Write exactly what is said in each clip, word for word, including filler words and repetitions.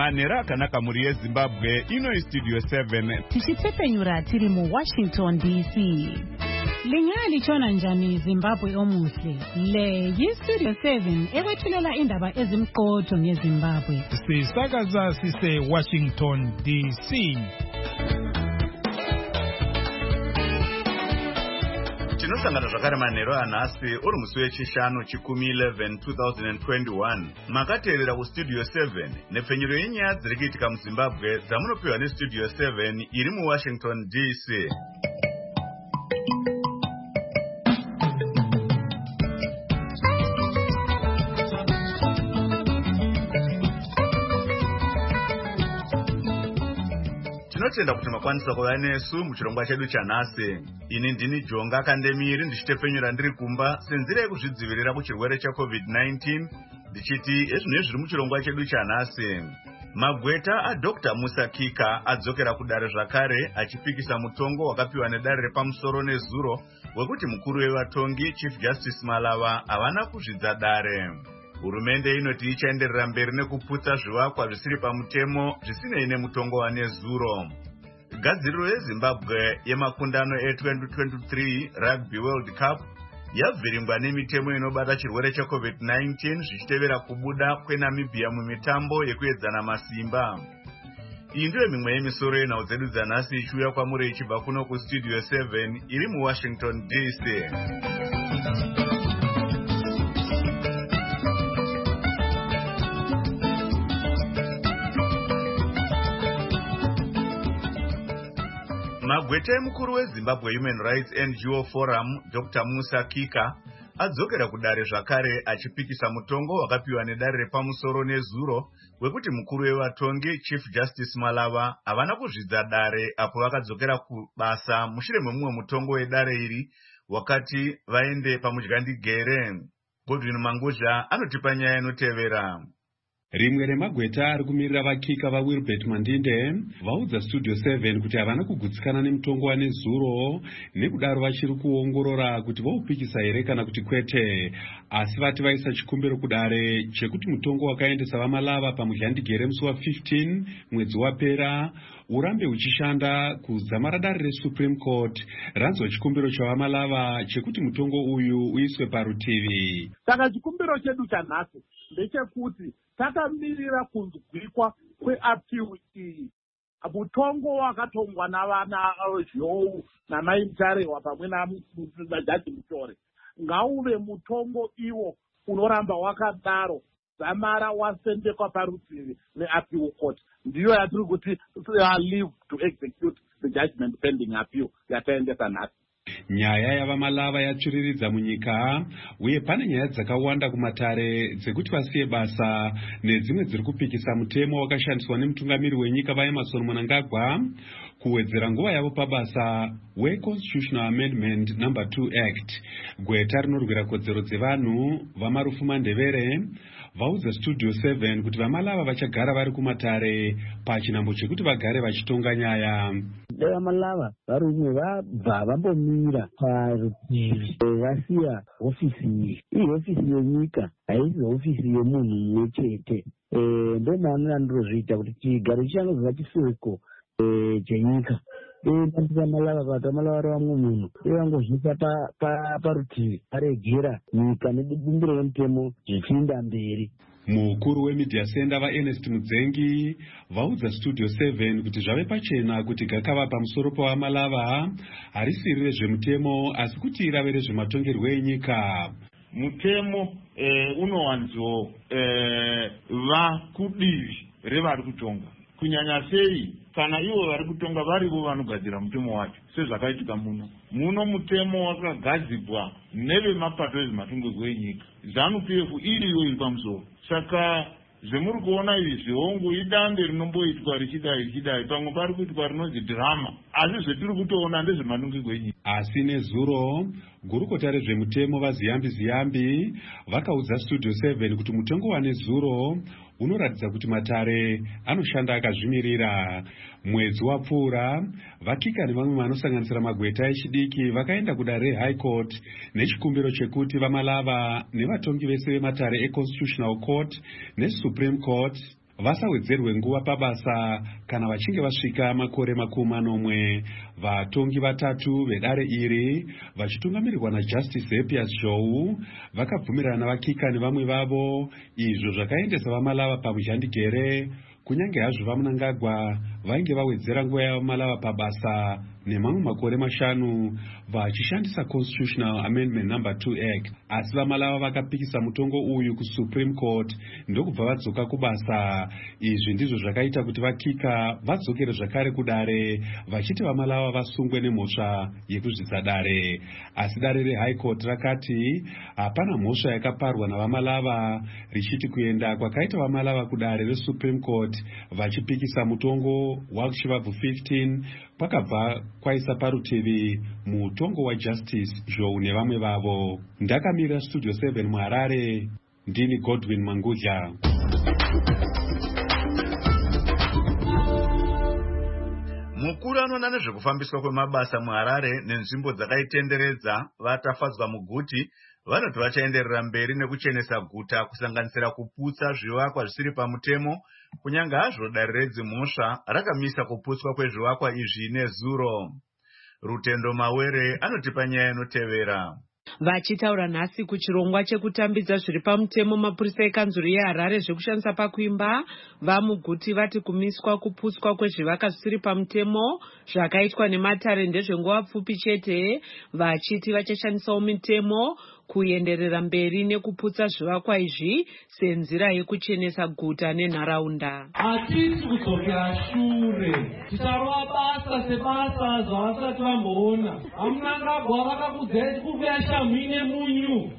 manhero akanaka muri yeZimbabwe. Ino iStudio seven tichitepenyura tiri mu Washington D C. Lingali chona njani Zimbabwe omuhle. Le yiStudio seven ekwethulela indaba ezimqotho ngeZimbabwe. Sisakaza sise Washington D C. Tinosangana zvakare manhero anhasi uri musi wechishanu chikumi eleven twenty twenty-one. Makateerera kuStudio seven nepfenyuro yenyaya dziri kuitika muZimbabwe dzamunopiwa neStudio seven iri muWashington D C. Tinotenda kuti makwanisa kuva nesu muchirongwa chedu chanhasi. Ini ndini Jonga Kandemiri ndichitepenyura ndiri kumba senzira yekuzvidzivirira kuchirwere cheCovid nineteen ndichiti ezvino zviri muchirongwa chedu chanhasi. Magweta aDr Musa Kika adzokera kudare zvakare achipikisa mutongo wakapiwa nedare repamusoro nezuro wekuti mukuru wevatongi Chief Justice Malava havana kuzvidza dare. Hurumende inoti ichaenderera mberi nekuputsa zvivakwa zvisiri pamutemo zvisinei nemutongo wanezuro. Gadziriro yeZimbabwe yemakundano e-twenty twenty-three Rugby World Cup yabviringwa nemitemo inobata chirwere cheCovid nineteen zvichitevera kubuda kweNamibia mumitambo yekuedzana masimba. Iyi ndiyo mimwe yemisoro yenhau dzedu dzanhasi ichiuya kwamuri ichibva kuno kuStudio seven iri muWashington D C. Magweta emukuru weZimbabwe Human Rights N G O Forum Doctor Musa Kika adzokera kudare zvakare achipikisa mutongo wakapiwa nedare repamusoro nezuro wekuti mukuru wevatongi Chief Justice Malava havana kuzvidza dare apo vakadzokera kubasa mushure memumwe mutongo wedare iri wakati vaende pamudyandigere. Godwin Manguzha anotipa nyaya inotevera. Rimwe remagweta ari kumirira vakika vaWilbert Mandinde vaudza Studio seven kuti havana kugutsikana nemutongo wanezuro nekudaro vachiri kuongorora kuti vaupikisa here kana kuti kwete, asi vati vaisa chikumbiro kudare chekuti mutongo wakaendesa vaMalava pamudyandigere musi wa15 mwedzi wapera urambe uchishanda kuzama radare reSupreme Court ranzwa chikumbiro chavaMalava chekuti mutongo uyu uiswe parutivi. Saka chikumbiro chedu chanhasi ndechekuti takamirira kunzwikwa kweappeal iyi. Mutongo wakatongwa navana Zhou namaitarewa pamwe naJaji Mutore ngauve mutongo iwo unoramba wakadaro zamara wasendekwa parutivi neappeal court. Ndiyo yatiri kuti leave to execute the judgment pending appeal yataendesa nhasi. Nyaya yavaMalava yatsviriridza munyika uye pane nyaya dzakawanda kumatare dzekuti vasiye basa nedzimwe dziri kupikisa mutemo wakashandiswa nemutungamiri wenyika vaEmmerson Mnangagwa kuwedzera nguva yavo pabasa weConstitutional Amendment number two Act. Gweta rinorwira kodzero dzevanhu vaMarufu Mandevere vaudza Studio seven kuti vaMalava vachagara vari kumatare pachinambo chekuti vagare vachitonga nyaya. VaMalava varume vabva vambomira parutivi vasiya hofisi iyi. Iyi hofisi yenyika haisi hofisi yemunhu mumwe chete. Ndo maonera ndinozviita kuti chigaro chichangoziva chiseko chenyika. VaMalava vati vaMalava vari vamwe munhu vangozvisa parutivi varegera nyika nebumbiro remutemo zvichienda mberi. Mukuru wemedia center vaErnest Mudzengi vaudza Studio seven kuti zvave pachena kuti gakava pamusoro pavaMalava harisiri rezvemutemo asi kuti irave rezvematongerwo enyika. Mutemo eh, unowanzo eh, va kudivi revari kutonga kunyanya sei kana ivo vari kutonga varivo vanogadzira mutemo wacho sezvakaitika muno. Muno mutemo wakagadzirwa nevemapato ezvematongerwo enyika, ZANU P F iriyo iri pamusoro. Saka zvemuri kuona izvi zvihongo idande rinomboitwa richidai richidai pamwe pari kuitwa rinonzi drama, asi zvetiri kutoona ndezvematongerwo enyika. Asi nezuro gurukota rezvemutemo vaZiyambi Ziyambi vakaudza Studio seven kuti mutongo wanezuro unoratidza kuti matare anoshanda akazvimirira. Mwedzi wapfuura vakika nevamwe vanosanganisira magweta echidiki vakaenda kudare reHigh Court nechikumbiro chekuti vaMalava nevatongi vese vematare eConstitutional Court neSupreme Court vasawedzerwe nguva pabasa kana vachinge vasvika makore makumi manomwe. Vatongi vatatu vedare iri vachitungamirirwa naJustice Happius Zhou vakabvumirana navakika nevamwe vavo, izvo zvakaendesa vamalava pamujhandigere. Kunyange hazvo vaMnangagwa vainge vawedzera nguva yavamalava pabasa nemamwe makore mashanu vachishandisa Constitutional Amendment number two Act, asi vamalava vakapikisa mutongo uyu kuSupreme Court ndokubva vadzoka kubasa. Izvi ndizvo zvakaita kuti vakika vadzokere zvakare kudare, vachiti vamalava vasungwe nemhosva yekuzvidza dare. Asi dare reHigh Court rakati hapana mhosva yakaparwa navamalava, richiti kuenda kwakaita vamalava kudare reSupreme Court vachipikisa mutongo waChivabvu fifteen kwakabva kwaisa parutivi mutongo waJustice Zhou nevamwe vavo. Ndakamira Studio seven muHarare, ndini Godwin Mangudya. Mukuru anoona nezvekufambiswa kwemabasa muHarare nenzvimbo dzakaitenderedza vatafadzwa muguti vanoti vachaenderera mberi nekuchenesa guta kusanganisira kuputsa zvivakwa zvisiri pamutemo, kunyange hazvo dare redzimhosva rakamisa kuputswa kwezvivakwa izvi nezuro. Rutendo Mawere anotipa nyaya inotevera. Vachitaura nhasi kuchirongwa chekutambidza zviri pamutemo, mapurisa ekanzuru yeHarare zvekushandisa pakuimba vamuguti vati kumiswa kuputswa kwezvivakwa zvisiri pamutemo zvakaitwa nematare ndezvenguva pfupi chete, vachiti vachashandisawo mitemo kuenderera mberi nekuputsa zvivakwa izvi senzira yekuchenesa guta nenharaunda. Hatisi kudzokera shure, ticharova basa sebasa zvavasati vamboona. vaMnangagwa vakakudzai kukuya shamhi nemunyu,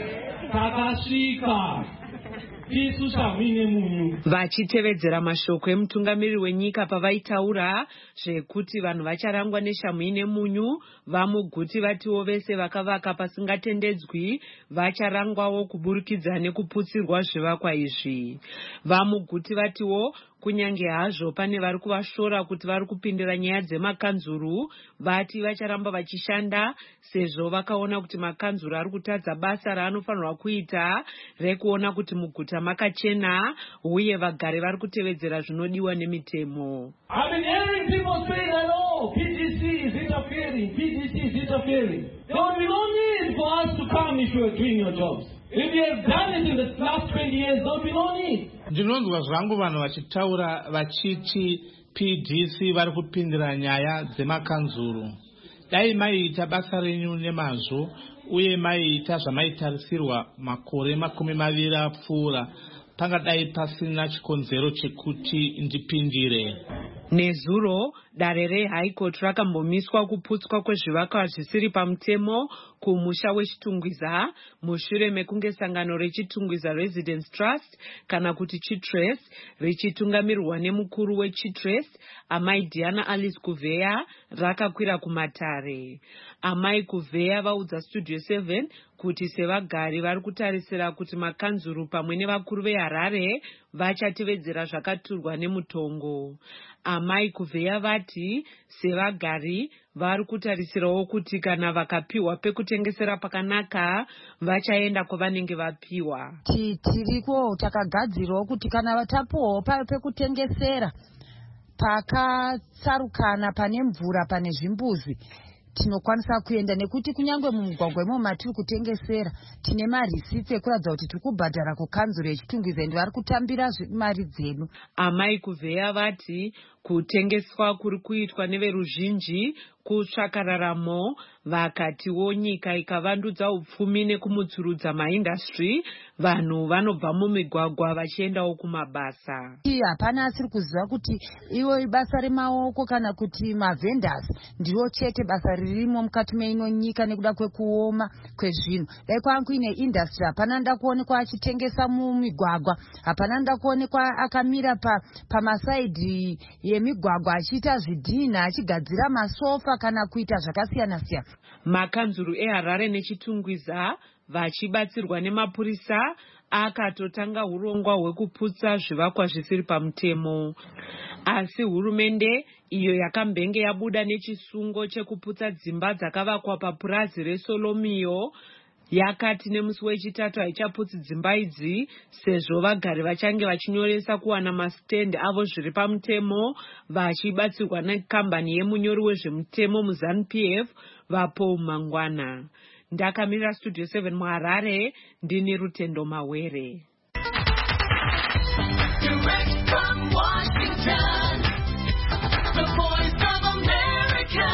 takasvika isu shamhi nemunyu. Vachitevedzera mashoko emutungamiriri wenyika pavaitaura zvekuti vanhu vacharangwa neshamhi nemunyu, vamuguti vatiwo vese vakavaka pasingatendedzwi vacharangwawo kuburikidza nekuputsirwa zvivakwa izvi. Vamuguti vatiwo kunyange hazvo pane vari kuvashora kuti vari kupindira nyaya dzemakanzuru, vati vacharamba vachishanda sezvo vakaona kuti makanzuru ari kutadza basa raanofanirwa kuita rekuona kuti muguta makachena uye vagari vari kutevedzera zvinodiwa nemitemo. I've been hearing people say that, oh, P D C is interfering, P D C is interfering. There will be no need for us to come if you are doing your jobs. If you have done it in the last twenty years, there will be no need. Ndinonzwa zvangu vanhu vachitaura vachiti P D C vari kupindira nyaya dzemakanzuru. Dai maiita basa renyu nemazvo uye maiita zvamaitarisirwa makore makumi maviri apfuura, pangadai pasina chikonzero chekuti ndipindire. Nezuro dare reHigh Court rakambomiswa kuputswa kwezvivakwa zvisiri pamutemo kumusha weChitungwiza mushure mekunge sangano reChitungwiza Residence Trust kana kuti Chitres richitungamirirwa nemukuru weChitres Amai Diana Alice Kuveya rakakwira kumatare. Amai Kuveya vaudza Studio seven kuti sevagari vari kutarisira kuti makanzuru pamwe nevakuru veHarare vachatevedzera zvakaturwa nemutongo. Amai Kuveya vati sevagari vari kutarisirawo kuti kana vakapiwa pekutengesera pakanaka vachaenda kwavanenge vapiwa. Tiriko takagadzirawo kuti kana tapuwawo pekutengesera pakatsarukana pane mvura pane zvimbuzi tinokwanisa kuenda, nekuti kunyange mumugwagwa imo matiri kutengesera tine marisiti ekuratidza kuti tiri kubhadhara kukanzuru yeChitungwiza ende vari kutambira mari dzedu. Amai Kuveya vati kutengeswa kuri kuitwa neveruzhinji kutsvakararamo, vakatiwo nyika ikavandudza upfumi nekumutsurudza maindastry, vanhu vanobva mumigwagwa vachiendawo kumabasa. Hapana asiri kuziva kuti iwo basa remaoko kana kuti mavendors ndiro chete basa ririmo mukati meino nyika nekuda kwekuoma kwezvinhu. Dai kwanga kuine industry hapana ndakuonekwa achitengesa mumigwagwa, hapana ndakuonekwa akamira pa pamasaidhi yemigwagwa achiita zvidhina achigadzira masofa kana kuita zvakasiyana siyana. Makanzuru eHarare neChitungwiza vachibatsirwa nemapurisa akatotanga urongwa hwekuputsa zvivakwa zvisiri pamutemo. Asi hurumende iyo yakambenge yabuda nechisungo chekuputsa dzimba dzakavakwa papurazi reSolomio yakati nemusi wechitatu haichaputsi dzimba idzi sezvo vagari vachange vachinyoresa kuwana masitendi avo zviri pamutemo vachibatsirwa nekambani yemunyori wezvemutemo muZANU-P F vaPaul Mangwana. Ndakamirira Studio seven muHarare, ndini Rutendo Mawere. Direct from Washington, the Voice of America,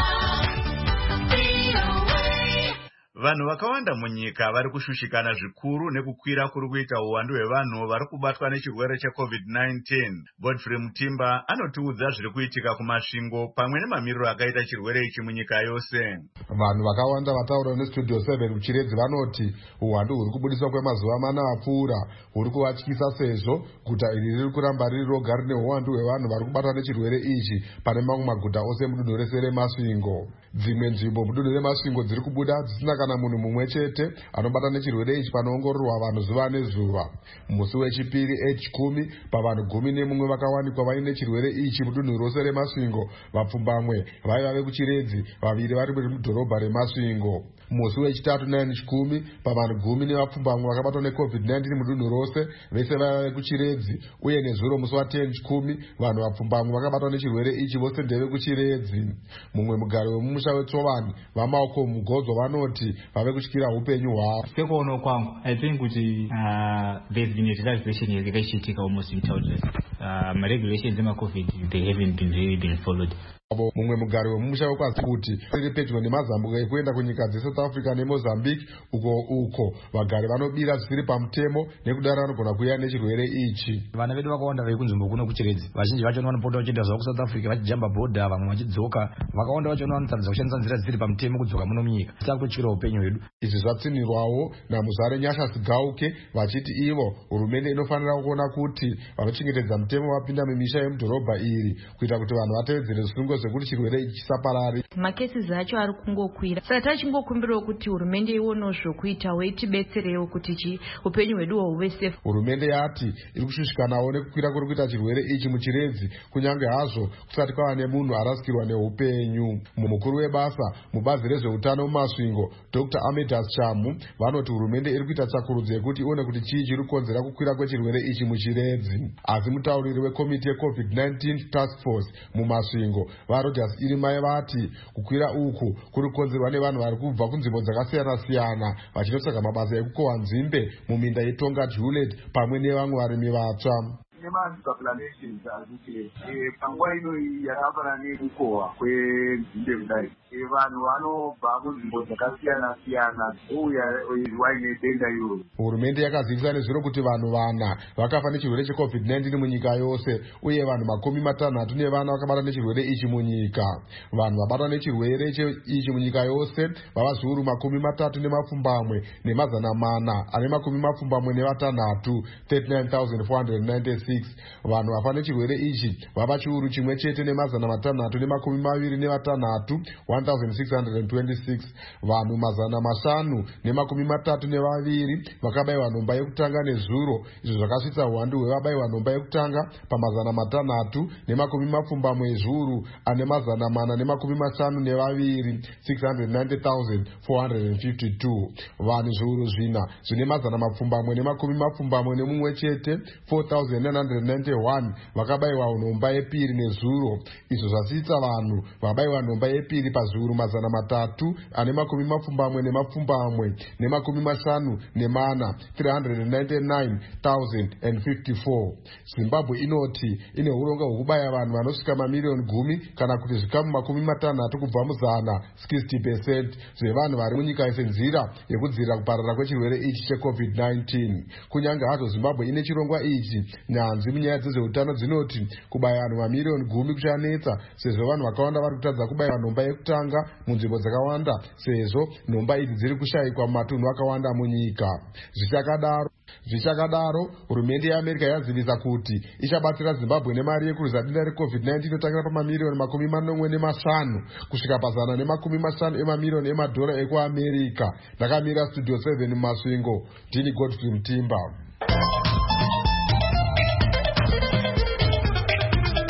V O A. Vanhu vakawanda munyika vari kushushikana zvikuru nekukwira kuri kuita uwandu hwevanhu vari kubatwa nechirwere checovid nineteen. Godfrey Mutimba anotiudza zviri kuitika kumasvingo pamwe nemamiriro akaita chirwere ichi munyika yose. Vanhu vakawanda vataura neStudio seven kuchiredzi vanoti uwandu huri kubudiswa kwemazuva mana apfuura huri kuvatyisa sezvo guta iri riri kuramba riri roga rine uwandu hwevanhu vari kubatwa nechirwere ichi pane mamwe maguta ose mudunhu rese reMasvingo. Dzimwe nzvimbo mudunhu reMasvingo dziri kubuda dzisina kana munhu mumwe chete anobata nechirwere ichi panoongororwa vanhu zuva nezuva. Musi wechipiri echikumi pavanhu gumi nemumwe vakawanikwa vaine chirwere ichi mudunhu rose reMasvingo, vapfumbamwe vaiva vekuchiredzi, vaviri vari mudhorobha reMasvingo. Musi wechitatu nine chikumi pavanhu gumi nevapfumbamwe vakabatwa necovid nineteen mudunhu rose, vese vaiva vekuchiredzi, uye nezuro musi wa10 chikumi vanhu vapfumbamwe vakabatwa nechirwere ichi vose ndevekuchiredzi. Mumwe mugari wemumusha weTsovani vaMaoko Mugodzo vanoti vave kutyira upenyu hwavo. Sekuona kwangu, I think kuti uh, there's been a relaxation yakachitika almost in total. Uh, my regulations in my COVID, they haven't been really been followed. Mumwe mugari wemumusha wekwazi kuti riri pedyo nemazambuko ekuenda kunyika dzeSouth Africa neMozambique, uko uko vagari vanobira zvisiri pamutemo nekudaro vanogona kuuya nechirwere ichi. Vana vedu vakawanda vari kunzvimbo kuno kuchiredzi, vazhinji vacho vanopota vachienda zvavo kuSouth Africa vachijamba bhodha, vamwe vachidzoka, vakawanda vacho vanotaridza kushandisa nzira dzisiri pamutemo kudzoka muno munyika. Tava kutyira upenyu hwedu. Izvi zvatsinirwawo naMuzare Nyasha Sigauke vachiti ivo hurumende inofanira kuona kuti vanochengetedza mutemo vapinda mumisha yemudhorobha iri kuita kuti vanhu vatevedzere zvisungo zvekuti chirwere ichi chisaparari. Makesi acho ari kungokwira, saka tachingokumbirawo kuti hurumende ionewo zvokuitawo itibetserewo kuti chi upenyu hwedu huve safe. Hurumende yati iri kushushikanawo nekukwira kuri kuita chirwere ichi muchiredzi, kunyange hazvo kusati kwava nemunhu arasikirwa neupenyu. Mumukuru webasa mubazi rezveutano muMasvingo, Doctor Amedas Chamu, vanoti hurumende iri kuita tsvakurudzo yekuti ione kuti chii chiri kukonzera kukwira kwechirwere ichi muchiredzi. Asi mutauriri wekomiti yeCovid nineteen Task Force muMasvingo vaRogers Irimai vati kukwira uku kuri kukonzerwa nevanhu vari kubva kunzvimbo dzakasiyana siyana vachinotsvaga mabasa ekukohwa nzimbe muminda yeTonga Juliet pamwe nevamwe varimi vatsva. Ema-populations akuti panguva ino yakafanana nekukohwa kwenzimbe kudai, vanhu vanobva kunzvimbo dzakasiyana siyana uya waine denda iro. Hurumende yakazivisa nezviro kuti vanhu vana vakafa nechirwere checovid nineteen munyika yose, uye vanhu makumi matanhatu nevana vakabatwa nechirwere ichi munyika. Vanhu vabatwa nechirwere ichi munyika yose vava zviuru makumi matatu nemapfumbamwe nemazana mana ane makumi mapfumbamwe nevatanhatu, thirty-nine thousand four hundred ninety-six. Vanhu vafa nechirwere ichi vava chiuru chimwe chete nemazana matanhatu nemakumi maviri nevatanhatu, one thousand six hundred twenty-six. Vanhu mazana mashanu nemakumi matatu nevaviri vakabayiwa nhomba yekutanga nezuro, izvo zvakasvitsa uwandu hwevabayiwa nhomba yekutanga pamazana matanhatu nemakumi mapfumbamwe ezviuru ane mazana mana nemakumi mashanu nevaviri, six hundred ninety thousand four hundred fifty-two. Vanhu zviuru zvina zvine mazana mapfumbamwe nemakumi mapfumbamwe nemumwe chete, four thousand nine hundred ninety-one vakabayiwa nhomba yepiri nezuro, izvo zvasvitsa vanhu vabayiwa nhomba yepiri pazviuru mazana matatu ane makumi mapfumbamwe nemapfumbamwe nemakumi mashanu nemana, three hundred ninety-nine thousand fifty-four. Zimbabwe inoti ine uronga hwekubaya vanhu vanosvika mamiliyoni gumi kana kuti zvikamu makumi matanhatu kubva muzana, sixty percent zvevanhu vari munyika senzira yekudzivirira kuparara kwechirwere ichi checovid nineteen. Kunyange hazvo Zimbabwe ine chirongwa ichi, nyanzvi munyaya dzezveutano dzinoti kubaya vanhu mamiliyoni gumi kuchanetsa sezvo vanhu vakawanda vari kutadza kubayiwa nhomba yekutanga munzvimbo dzakawanda sezvo nhomba idzi dziri kushayikwa mumatunhu akawanda munyika. Zvichakadaro Zvichakadaro, hurumende yeAmerica yazivisa kuti ichabatsira Zimbabwe nemari yekurwisa denda recovid nineteen inotangira pamamiliyoni makumi manomwe nemashanu kusvika pazana nemakumi mashanu emamiliyoni emadhora ekuAmerica. Ndakamira Studio seven muMasvingo, ndini Godfrey Mutimba.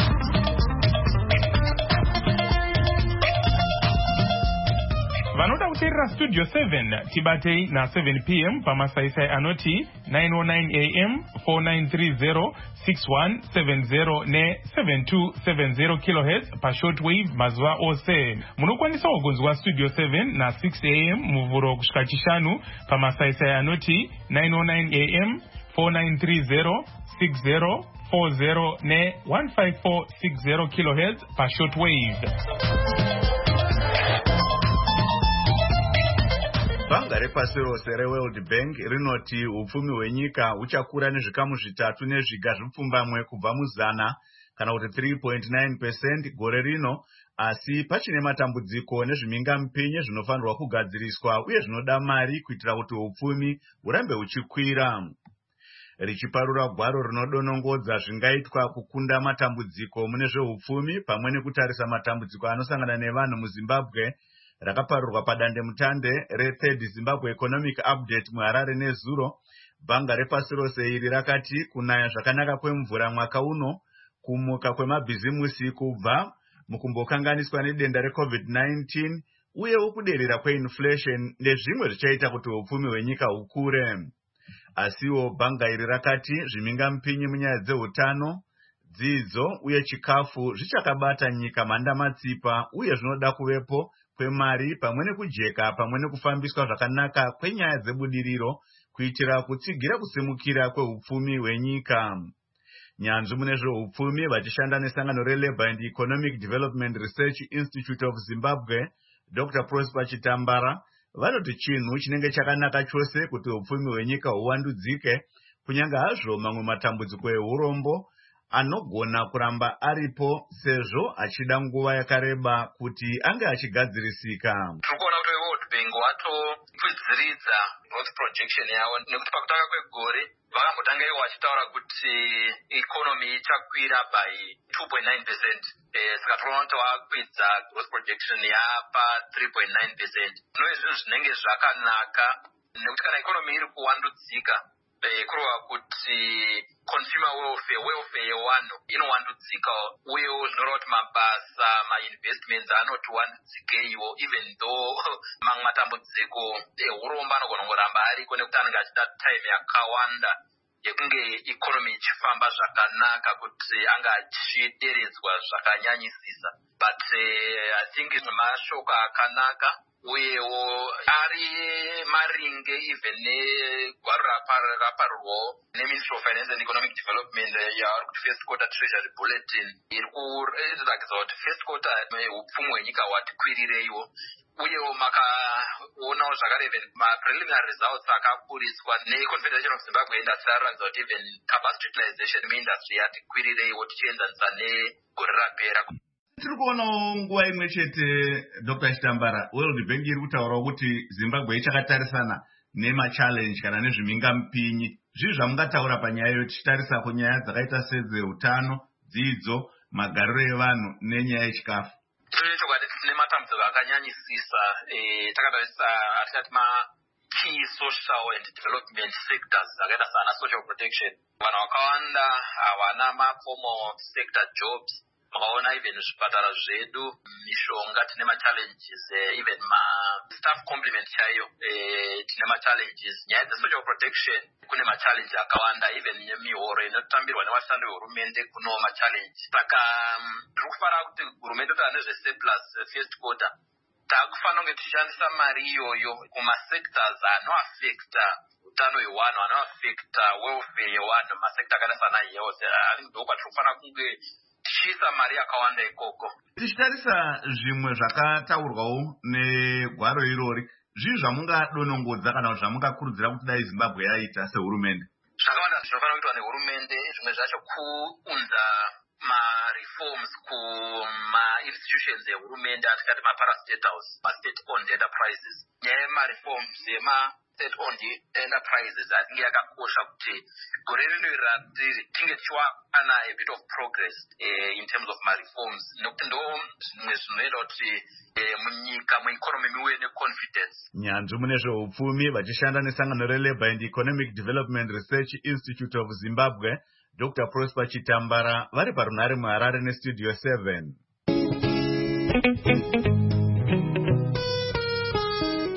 Vanoda muteerera studio seven tibatei na seven p m pamasaisai anoti nine oh nine a m four nine three zero six one seven zero ne seven two seven zero kilohertz pashortwave mazuva ose. Munokwanisa kugonzwa studio seven na six a m muvhuro kusvika chishanu pamasaisai anoti nine oh nine a m four nine three zero six zero four zero ne one five four six zero kilohertz pashortwave. Bhanga repasi rose reWorld Bank rinoti upfumi hwenyika huchakura nezvikamu zvitatu nezviga zvipfumbamwe kubva muzana kana kuti three point nine percent gore rino, asi pachine matambudziko nezvimingamupinyi zvinofanirwa kugadziriswa uye zvinoda mari kuitira kuti upfumi hurambe huchikwira. Richiparura gwaro rinodonongodza zvingaitwa kukunda matambudziko mune zveupfumi pamwe nekutarisa matambudziko anosangana nevanhu muZimbabwe, rakaparurwa padande mutande reThird Zimbabwe Economic Update muHarare nezuro, bhanga repasi rose iri rakati kunaya zvakanaka kwemvura mwaka uno, kumuka kwemabhizimusi kubva mukumbokanganiswa nedenda reCovid nineteen uyewo kuderera kweinflation nezvimwe zvichaita kuti upfumi hwenyika hukure. Asiwo bhanga iri rakati zvimingamupinyi munyaya dzeutano, dzidzo uye chikafu zvichakabata nyika mandamatsipa uye zvinoda kuvepo kwemari pamwe nekujeka pamwe nekufambiswa zvakanaka kwenyaya dzebudiriro kuitira kutsigira kusimukira kweupfumi hwenyika. Nyanzvi mune zveupfumi vachishanda nesangano reLabour and Economic Development Research Institute of Zimbabwe, Doctor Prosper Chitambara, vanoti chinhu chinenge chakanaka chose kuti upfumi hwenyika huwandudzike, kunyanga hazvo mamwe matambudziko ehurombo anogona kuramba aripo sezvo achida nguva yakareba kuti ange achigadzirisika. Turikuona kuti World Bank watokwidziridza growth projection yavo nekuti pakutanga kwegore vakambotanga ivo vachitaura kuti economy ichakwira by two point nine percent. Eh, saka tinoona kuti vakwidza growth projection yapa three point nine percent. Zvinove zvinhu zvinenge zvakanaka nekuti kana economy iri kuwandudzika kurova kuti consumer welfare welfare yevanhu inowandudzika uyewo zvinoreva kuti mabasa mainvestments anoti wandudzikeiwo even though mamwe matambudziko ehurombo anogona kungoramba ariko nekuti anenge achida time yakawanda yekunge economy ichifamba zvakanaka kuti anga achideredzwa zvakanyanyisisa, but uh, I think mashoko akanaka uyewo ari maringe even negwaro raparurwawo neMinistry of Finance and Economic Development yavari kuti first quarter treasury bulletin iri kuratidza kuti first quarter upfumi hwenyika hwati kwirireiwo, uyewo makaonawo zvakare even ma-preliminary results akaburiswa neConfederation of Zimbabwe Industry aratidza kuti even capacity utilization muindustry yati kwirireiwo tichienzanisa negore rapera. Tiri kuonawo nguva imwe chete Doctor Chitambara, World Bank iri kutaurawo kuti Zimbabwe ichakatarisana nema-challenge kana nezvimingamupinyi. Zvizvi zvamungataura panyaya iyo tichitarisa kunyaya dzakaita sedzeutano, dzidzo, magariro evanhu nenyaya yechikafu? Chokwadi tine matambudziko akanyanyisisa takatarisa atikati ma key social and development sectors akaita sana social protection. Vanhu vakawanda havana ma-formal sector jobs. Makaona even zvipatara zvedu, mishonga tine ma-challenges, even ma-staff complement chaiyo tine ma-challenges. Nyaya dze-social protection kune ma-challenge akawanda, even mihoro inotambirwa nevashandi vehurumende kunewo ma-challenge. Saka tiri kufanira kuti hurumende kuti ane zve-surplus first quarter takufanira kunge tichishandisa mari iyoyo kuma-sectors anoaffecta utano hwevanhu, anoaffecta welfare yevanhu, ma-sector akaita sana health. I think ndo kwatiri kufanira kunge tichiisa mari yakawanda ikoko. Tichitarisa zvimwe zvakataurwawo negwaro irori, zvii zvamungadonongodza kana kuti zvamungakurudzira kuti dai Zimbabwe yaita sehurumende? Zvakawanda zvinofanira kuitwa nehurumende, zvimwe zvacho kuunza ma-reforms kuma-institutions ehurumende atikati ma-parastate house, ma-state owned enterprises. Nyaya yema-reforms yema state owned enterprises atinge yakakosha kuti gore rino ratiri tinge tichiwana a bit of progress uh, in terms of ma-reforms, nekuti ndo zvimwe zvinoita kuti uh, munyika mueconomy muwe neconfidence. Nyanzvi mune zveupfumi vachishanda nesangano reLabour and Economic Development Research Institute of Zimbabwe, Doctor Prosper Chitambara, vari parunhare muHarare nestudio seven.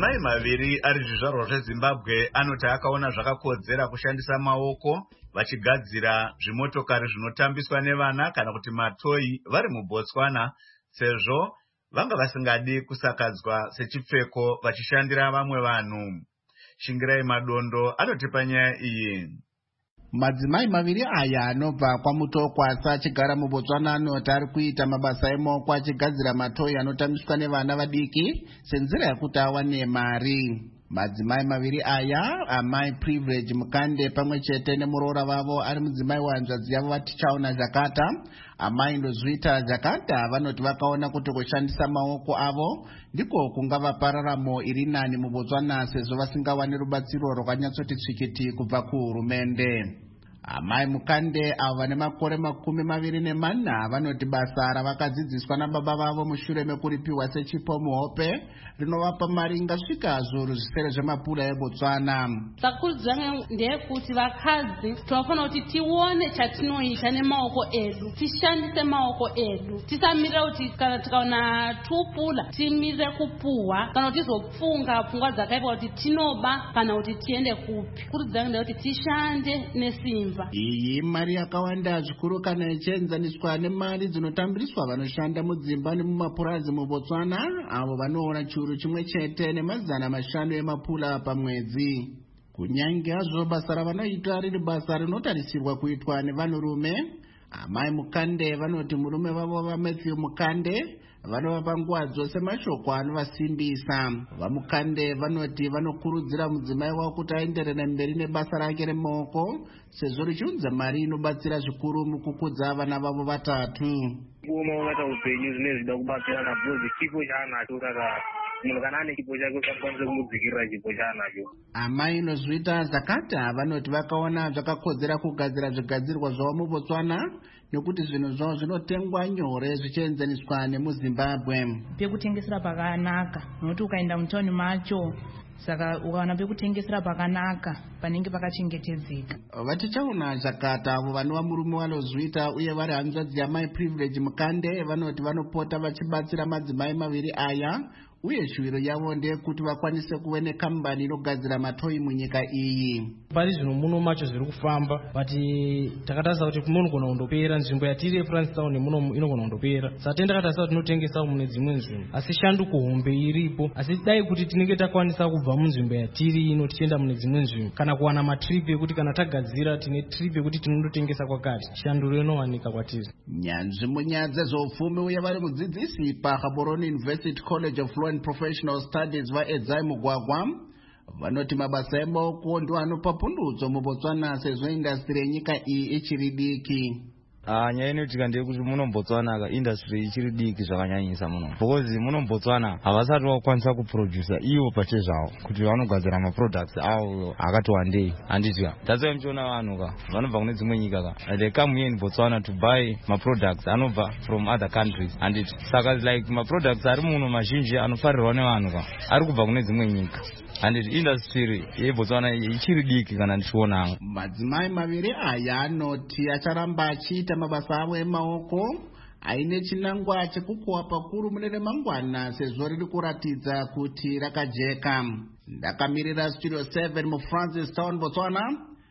madzimai maviri ari zvizvarwa zvezimbabwe anoti akaona zvakakodzera kushandisa maoko vachigadzira zvimotokari zvinotambiswa nevana kana kuti matoyi vari muBotswana, sezvo vanga vasingadi kusakadzwa sechipfeko vachishandira vamwe vanhu. Shingirai Madondo anotipa nyaya iyi. Madzimai maviri aya anobva kwaMutokwasa achigara muBotswana anoti ari kuita mabasa emaoko achigadzira matoyi anotambiswa nevana vadiki senzira yekuti awane mari. Madzimai maviri aya, amai Privilege Mukande pamwe chete nemuroora vavo ari mudzimai wanzvadzi yavo vatichaona Jakata, amai Ndozvita Jakata vanoti vakaona kuti kushandisa maoko avo ndiko kungava pararamo iri nani muBotswana sezvo vasingawani rubatsiro rwakanyatsoti tsvikiti kubva kuhurumende. Amai Mukande avo vane makore makumi maviri nemana vanoti basa ravakadzidziswa nababa vavo mushure mekuripiwa sechipo muhope rinovapa mari ingasvika zviuru zvisere zvemapura eBotswana. Sakurudziro yangu ndeyekuti vakadzi tinofanira kuti tione chatinoita nemaoko edu, tishandise maoko edu, tisamirira kuti kana tikaona tupula timirire kupuhwa kana kuti tizopfunga pfungwa dzakaipa kuti tinoba kana kuti tiende kupi. Kurudziro yangu ndeyekuti tishande nesimba. Iyi mari yakawanda zvikuru kana ichienzaniswa nemari dzinotambiriswa vanoshanda mudzimba nemumapurazi muBotswana avo vanoona chiuru chimwe chete nemazana mashanu emapula pamwedzi. Kunyange hazvo basa ravanoita riri basa rinotarisirwa kuitwa nevanhurume, amai Mukande vanoti murume vavo vaMatthew Mukande vanovapa nguva dzose mashoko anovasimbisa. VaMukande vanoti vanokurudzira mudzimai wavo kuti aenderere mberi nebasa rake remaoko sezvo richiunza mari inobatsira zvikuru mukukudza vana vavo vatatu. Kuoma ungaita upenyu zvine zvida kubatsirana bhozi chipo chaanacho saka munhu kana ane chipo chake usakwanisa kumudzikirira chipo chaanacho. Amai Ndozvita Zakata vanoti vakaona zvakakodzera kugadzira zvigadzirwa zvavo muBotswana nekuti zvinhu zvavo zvinotengwa nyore zvichienzaniswa nemuZimbabwe. Pekutengesera pakanaka nokuti ukaenda mutauni macho saka ukaona pekutengesera pakanaka panenge pakachengetedzeka. Vatichaona Zakata avo vanova murume waNdozvita uye vari hanzvadzi yamai Privilege Mukande vanoti vanopota vachibatsira madzimai maviri aya uye shuviro yavo ndeyekuti vakwanise kuve nekambani inogadzira matoyi munyika iyi. Pari zvino muno macho zviri kufamba bati takatarisa kuti munogona kundopera nzvimbo yatiri yeFrancistown muno inogona kundopera saka tendakatarisa kuti tinotengesa mune dzimwe nzvimbo asi shanduko hombe iripo asi dai kuti tinenge takwanisa kubva munzvimbo yatiri ino tichienda mune dzimwe nzvimbo kana kuwana matrip ekuti kana tagadzira tine trip ekuti tinondotengesa kwakati shanduro inowanika kwatiri. Nyanzvi munyaya dzezveupfumi uye vari mudzidzisi paGaborone University College of Law and Professional Studies vaEdzai Mugwagwa vanoti mabasa emaoko ndiwo anopa pundutso muBotswana sezvo indastri yenyika iyi ichiri diki. Ah, nyaya inoitika ndeyekuti muno muBotswana ka industry ichiri diki zvakanyanyisa muno because muno muBotswana havasati vakwanisa kuproducer ivo pachezvavo kuti vanogadzira maproducts avo akati wandei handitya. That's why muchiona vanhu ka vanobva kune dzimwe nyika ka they come here in Botswana to buy maproducts anobva from other countries handiti saka like maproducts ari muno mazhinji anofarirwa nevanhu ka ari kubva kune dzimwe nyika. And the industry yeBotswana ichiri diki kana ndichiona. Madzimai maviri aya anoti acharamba achiita mabasa avo emaoko aine chinangwa chekupuwa pakuru mune remangwana sezvo riri kuratidza kuti rakajeka. Ndakamirira Studio seven muFrancistown, Botswana,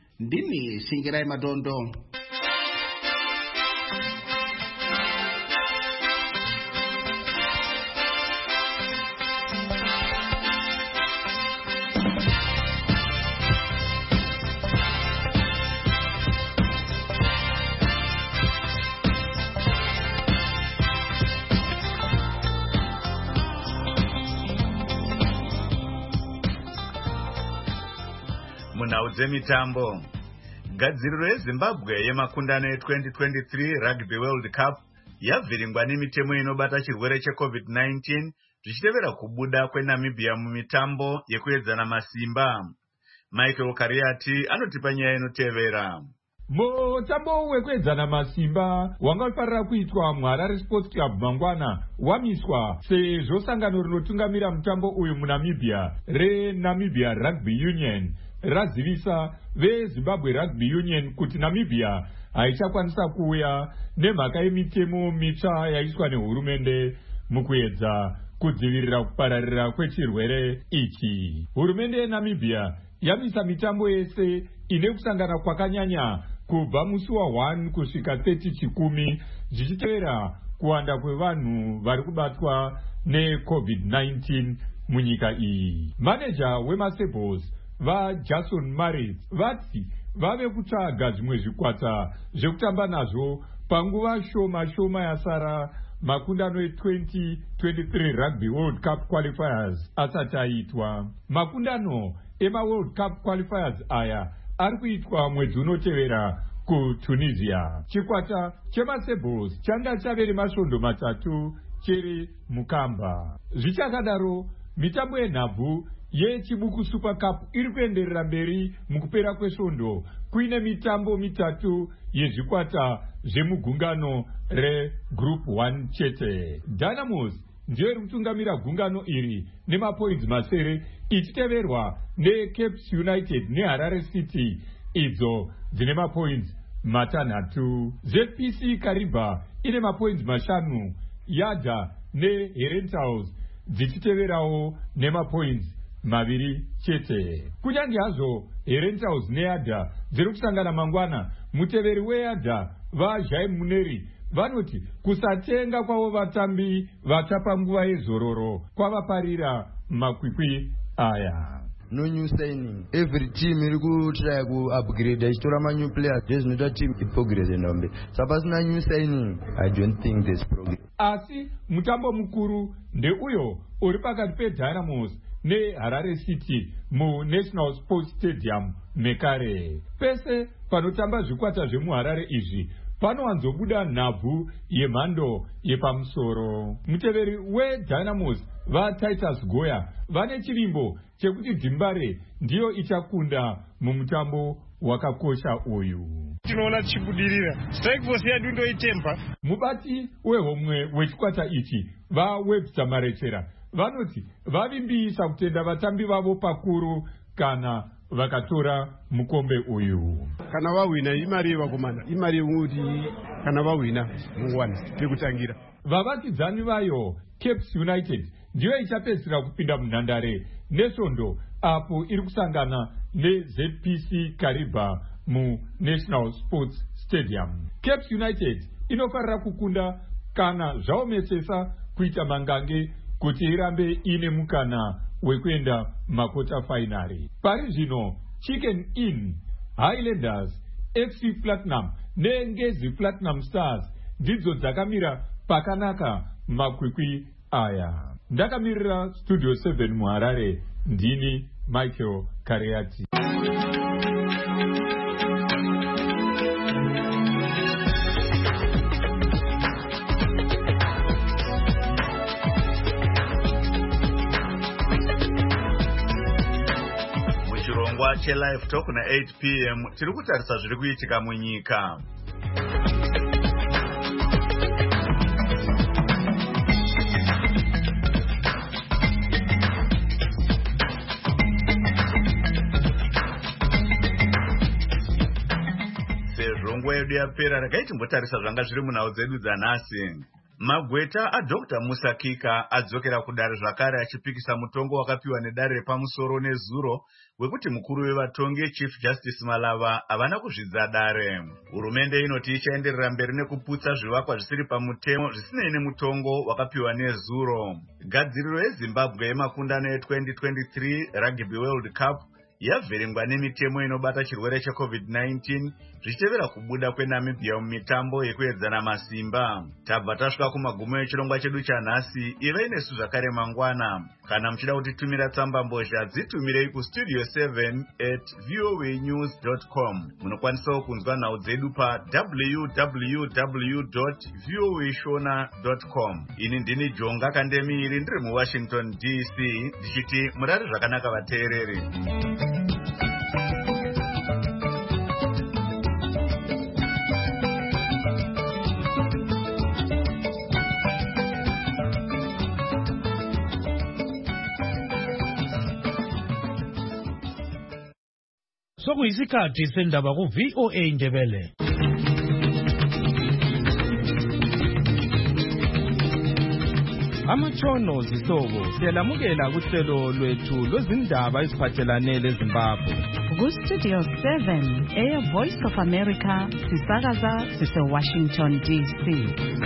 ndini Shingirai Madondo. Munhau dzemitambo. Gadziriro yeZimbabwe yemakundano e-twenty twenty-three Rugby World Cup yavhiringwa nemitemo inobata chirwere cheCovid nineteen zvichitevera kubuda kweNamibia mumitambo yekuedzana masimba. Michael Kariati anotipa nyaya inotevera. Mutambo wekuedzana masimba wangafarira kuitwa muHarare Sports Club mangwana wamiswa sezvo sangano rinotungamira mutambo uyu muNamibia reNamibia Rugby Union razivisa veZimbabwe Rugby Union kuti Namibia haichakwanisa kuuya nemhaka yemitemo mitsva yaiswa nehurumende mukuedza kudzivirira kupararira kwechirwere ichi. Hurumende yeNamibia yamisa mitambo yese ine kusangana kwakanyanya kubva musi wa one kusvika thirty chikumi zvichitevera kuwanda kwevanhu vari kubatwa necovid nineteen munyika iyi. Maneja wemasebhos vaJason Marit vati vave kutsvaga zvimwe zvikwata zvekutamba nazvo panguva shoma shoma yasara makundano e-twenty twenty-three Rugby World Cup Qualifiers asati aitwa. Makundano ema-World Cup Qualifiers aya ari kuitwa mwedzi unotevera kuTunisia. Chikwata chemasebhos changa chave nemasvondo matatu chiri mukamba. Zvichakadaro, mitambo yenhabvu yechibuku Super Cup iri kuenderera mberi mukupera kwesvondo kuine mitambo mitatu yezvikwata zvemugungano regroup one chete. Dynamos ndiyo iri kutungamira gungano iri nemapoints masere ichiteverwa neCapes United neHarare City idzo dzine mapoints matanhatu. Z P C Kariba ine mapoints mashanu, Yada neHerentals dzichiteverawo nemapoints maviri chete. Kunyange hazvo Herentals neYada dziri kusangana mangwana, muteveri weYada vaJaim Muneri vanoti kusatenga kwavo vatambi vachapa nguva yezororo kwavaparira makwikwi aya. No new signing. Every team iri kutry ku upgrade ichitora ma new players zvinoita team progress enombe. Sapasina new signing, I don't think there's progress. Asi mutambo mukuru ndeuyo uri pakati peDynamos neHarare City muNational Sports Stadium Mekare. Pese panotamba zvikwata zvemuHarare izvi panowanzobuda nhabvu yemhando yepamusoro. Muteveri weDynamos vaTitus Goya vane chirimbo chekuti Dzimbare ndiyo ichakunda mumutambo wakakosha uyu. Tinoona chibudirira strike force yedu ndoitemba. Mubati wehomwe wechikwata ichi vaWebster Marechera vanoti vavimbisa kutenda vatambi vavo pakuru kana vakatora mukombe uyu. Kana vawina imari vakomana, imari yekuti kana vawina muwani pekutangira. Vavakidzani vayo Capes United ndiyo ichapedzisira kupinda munhandare nesvondo apo iri kusangana neZ P C Kariba muNational Sports Stadium. Capes United inofarira kukunda kana zvaomesesa kuita mangange kuti irambe ine mukana wekuenda makota finari. Pari zvino Chicken Inn, Highlanders, F C Platinum neNgezi Platinum Stars ndidzo dzakamira pakanaka makwikwi aya. Ndakamirira Studio seven muHarare, ndini Michael Kareati. Muchirongwa cheLive Talk na eight p m tiri kutarisa zviri kuitika munyika. Nguva yedu yapera rakaitimbotarisa zvanga zviri munhau dzedu dzanhasi. Magweta aDr Musa Kika adzokera kudare zvakare achipikisa mutongo wakapiwa nedare repamusoro nezuro wekuti mukuru wevatongi Chief Justice Malava havana kuzvidza dare. Hurumende inoti ichaenderera mberi nekuputsa zvivakwa zvisiri pamutemo zvisinei nemutongo wakapiwa nezuro. Gadziriro yeZimbabwe yemakundano e-twenty twenty-three Rugby World Cup yavhiringwa nemitemo inobata chirwere cheCovid nineteen zvichitevera kubuda kweNamibia mumitambo yekuedzana masimba. Tabva tasvika kumagumo echirongwa chedu chanhasi. Ivei nesu zvakare mangwana. Kana muchida kutitumira tsamba mbozha dzitumirei kustudio seven at voanews dot com. Munokwanisawo kunzwa nhau dzedu pa w w w dot voashona dot com. Ini ndini Jonga Kandemiri ndiri muWashington D C ndichiti murare zvakanaka vateereri. Sokuyisikhathi sendaba ku V O A Ndebele. Amatshono zihlobo siyalamukela kuhlelo lwethu lwezindaba eziphathelane leZimbabwe. Ku-Studio seven, Air Voice of America, sisakaza sise-Washington D C.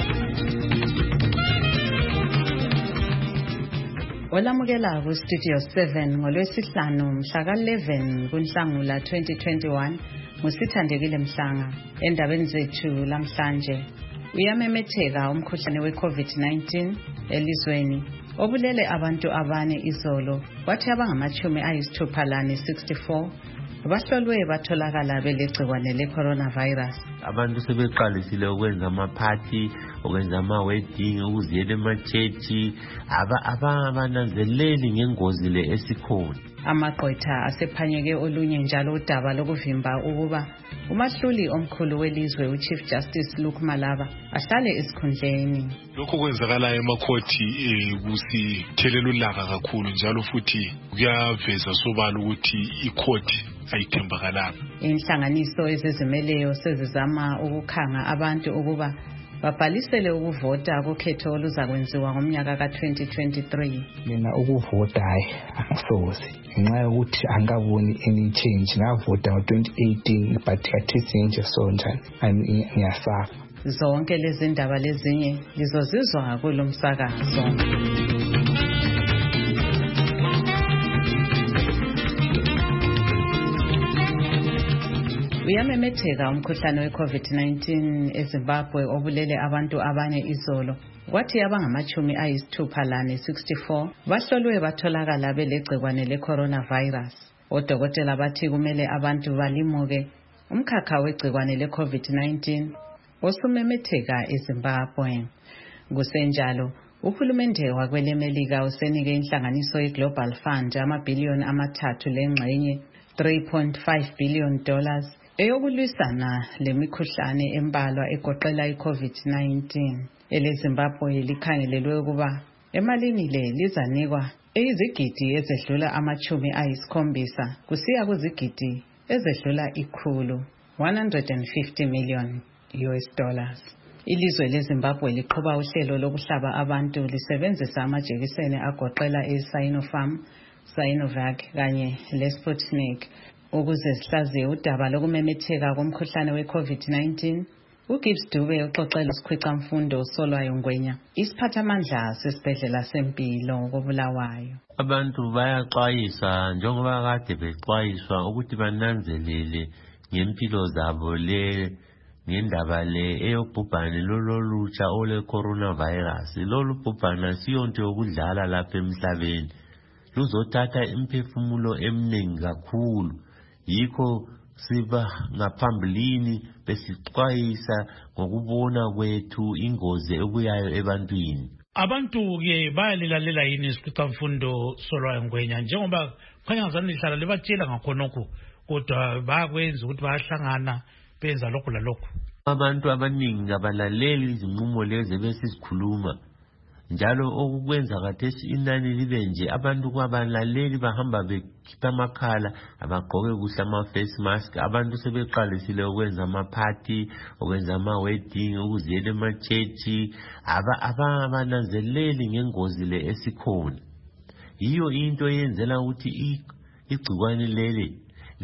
Olamukela ku-Studio seven ngolwesihlanu mhla ka-eleven kuNhlangula twenty twenty-one, ngusithandekile Mhlanga. Endabeni zethu lamhlanje, uyamemetheka umkhuhlane we-COVID nineteen elizweni obulele abantu abane izolo, kwathi abangamachumi ayisithupha lane sixty-four bahlolwe batholakala belegcikwane le-coronavirus. Abantu sebeqalisile ukwenza amaphathi, ukwenza ama-wedding, ukuziyela emachechi, abananzeleli ngengozi le esikhona. Amagqwetha asephanyeke olunye njalo udaba lokuvimba ukuba umahluli omkhulu welizwe uChief Justice Luke Malaba ahlale esikhundleni. Lokho kwenzakala emakhoti kusithelela ulaka kakhulu, njalo futhi kuyaveza sobala ukuthi ikhoti ayithembakalanga. Inhlanganiso ezizimeleyo sezizama ukukhanga abantu ukuba babhalisele ukuvota kukhetho oluzakwenziwa ngomnyaka ka twenty twenty-three. Mina ukuvota hayi angisoze, ngenxa yokuthi angaboni any change. Ngavota ngo twenty eighteen but khathesi nje so njani ngiyasaba. Zonke lezi ndaba lezinye lizozizwa kulomsakazo. Uyamemetheka umkhuhlane we-COVID nineteen eZimbabwe obulele abantu abane izolo, kwathi abangamachumi ayisithupha lane sixty-four bahlolwe batholakala belegcikwane le-coronavirus. Odokotela bathi kumele abantu balimuke umkhakha wegcikwane le-COVID nineteen osumemetheka eZimbabwe. Kusenjalo, uhulumende wakwelemelika usenike inhlanganiso ye-Global Fund amabhiliyoni amathathu lengxenye three point five billion dollars eyokulwisana lemikhuhlane embalwa egoqela i-COVID nineteen. EleZimbabwe likhangelelwe ukuba emalini le lizanikwa izigidi ezedlula amachumi ayisikhombisa kusiya kuzigidi ezedlula ikhulu one hundred fifty million U S dollars. Ilizwe leZimbabwe liqhuba uhlelo lokuhlaba abantu lisebenzisa amajekiseni agoqela i-Sinopharm, Sinovac kanye le-Sputnik ukuze zihlaziye udaba lokumemetheka komkhuhlane we-COVID nineteen. uGibbs Dube uxoxela isikhwicamfundo Solwayo Ngwenya, isiphathamandla sesibhedlela sempilo koBulawayo. Abantu bayaxwayisa njengoba kade bexwayiswa ukuthi bananzelele ngempilo zabo le ngendaba le eyobhubhane lololutsha ole coronavirus. Lolu bhubhane siyonto yokudlala lapha emhlabeni, luzothatha imphefumulo eminingi kakhulu. Yikho siba ngaphambilini besixwayisa ngokubona kwethu ingozi ebuyayo ebantwini. Abantu ke bayalilalela yini isikhwicamfundo Solwayo Ngwenya, njengoba khanya ngazani lihlala libatshela ngakhonokho kodwa bayakwenza ukuthi bayahlangana benza lokho lalokho? Abantu abaningi abalaleli izinqumo lezi besisikhuluma, njalo okukwenza kathesi inani libe nje. Abantu kwabalaleli bahamba bekhipha amakhala, abagqoke kuhle ama-face mask. Abantu sebeqalisile ukwenza ama-party, ukwenza ama-wedding, ukuziyela emachechi. Abananzeleli ngengozi le esikhona. Yiyo into yenzela ukuthi igcikwane leli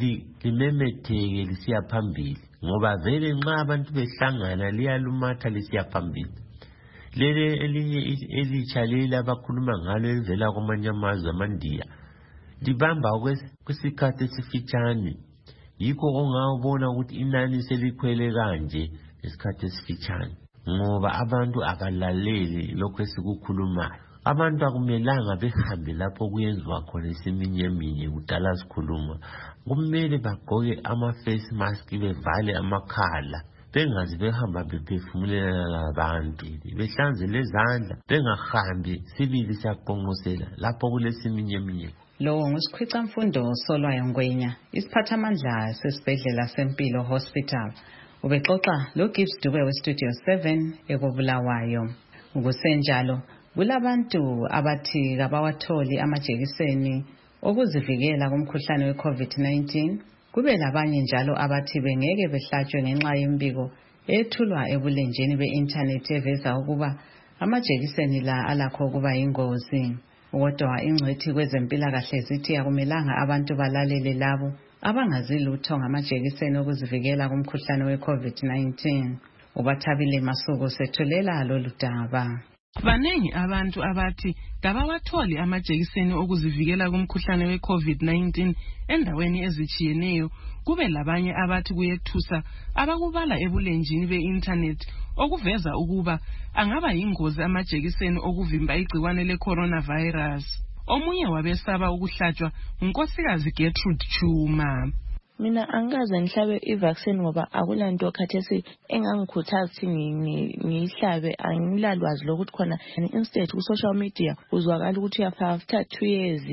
limemetheke lisiya phambili, ngoba vele nxa abantu behlangana liyalumatha lisiya phambili. Lele elinye elitsha leli abakhuluma ngalo elivela kwamanye amazwe amandiya libamba kwesikhathi esifitshane. Yikho ongawubona ukuthi inani selikhwele kanje esikhathi esifitshane, ngoba abantu abalaleli lokho esikukhulumayo. Abantu akumelanga behambe lapho kuyenziwa khona isiminyaminya kudala sikhuluma. Kumele bagqoke ama-face mask, bevale amakhala, bengazi behamba bephefumulela labantu, behlanze lezandla, bengahambi sibili siyaqonqosela lapho kulesiminyaminya. Lo ngusikhwicamfundo Solwayo Ngwenya, isiphathamandla sesibhedlela sempilo hospital. Ubexoxa lo Gibbs Dube we-Studio seven ekoBulawayo. Ukusenjalo, kulabantu abathi kabawatholi amajekiseni okuzivikela kumkhuhlane we-COVID nineteen. Kube labanye njalo abathi bengeke behlatshwe ngenxa yembiko ethulwa ebulenjini be-internet eveza ukuba amajekiseni la alakho ukuba yingozi. Kodwa ingcwethi kwezempilakahle zithi akumelanga abantu balalele labo abangazi lutho ngamajekiseni okuzivikela kumkhuhlane we-COVID nineteen. Ubathabile Masuku sethulela lolu daba. Baningi abantu abathi kabawatholi amajekiseni okuzivikela kumkhuhlane we-COVID nineteen endaweni ezitshiyeneyo. Kube labanye abathi kuyethusa abakubala ebulenjini be-internet okuveza ukuba angaba yingozi amajekiseni okuvimba igciwane le-coronavirus. Omunye wabesaba ukuhlatshwa unkosikazi Gertrude Chuma. Mina angaze ngihlabe i-vaccine ngoba akulanto khathesi engangikhuthaza ukuthi ngiyihlabe, angilalwazi lokuthi khona instead ku social media uzwakala ukuthi uyafaka after two years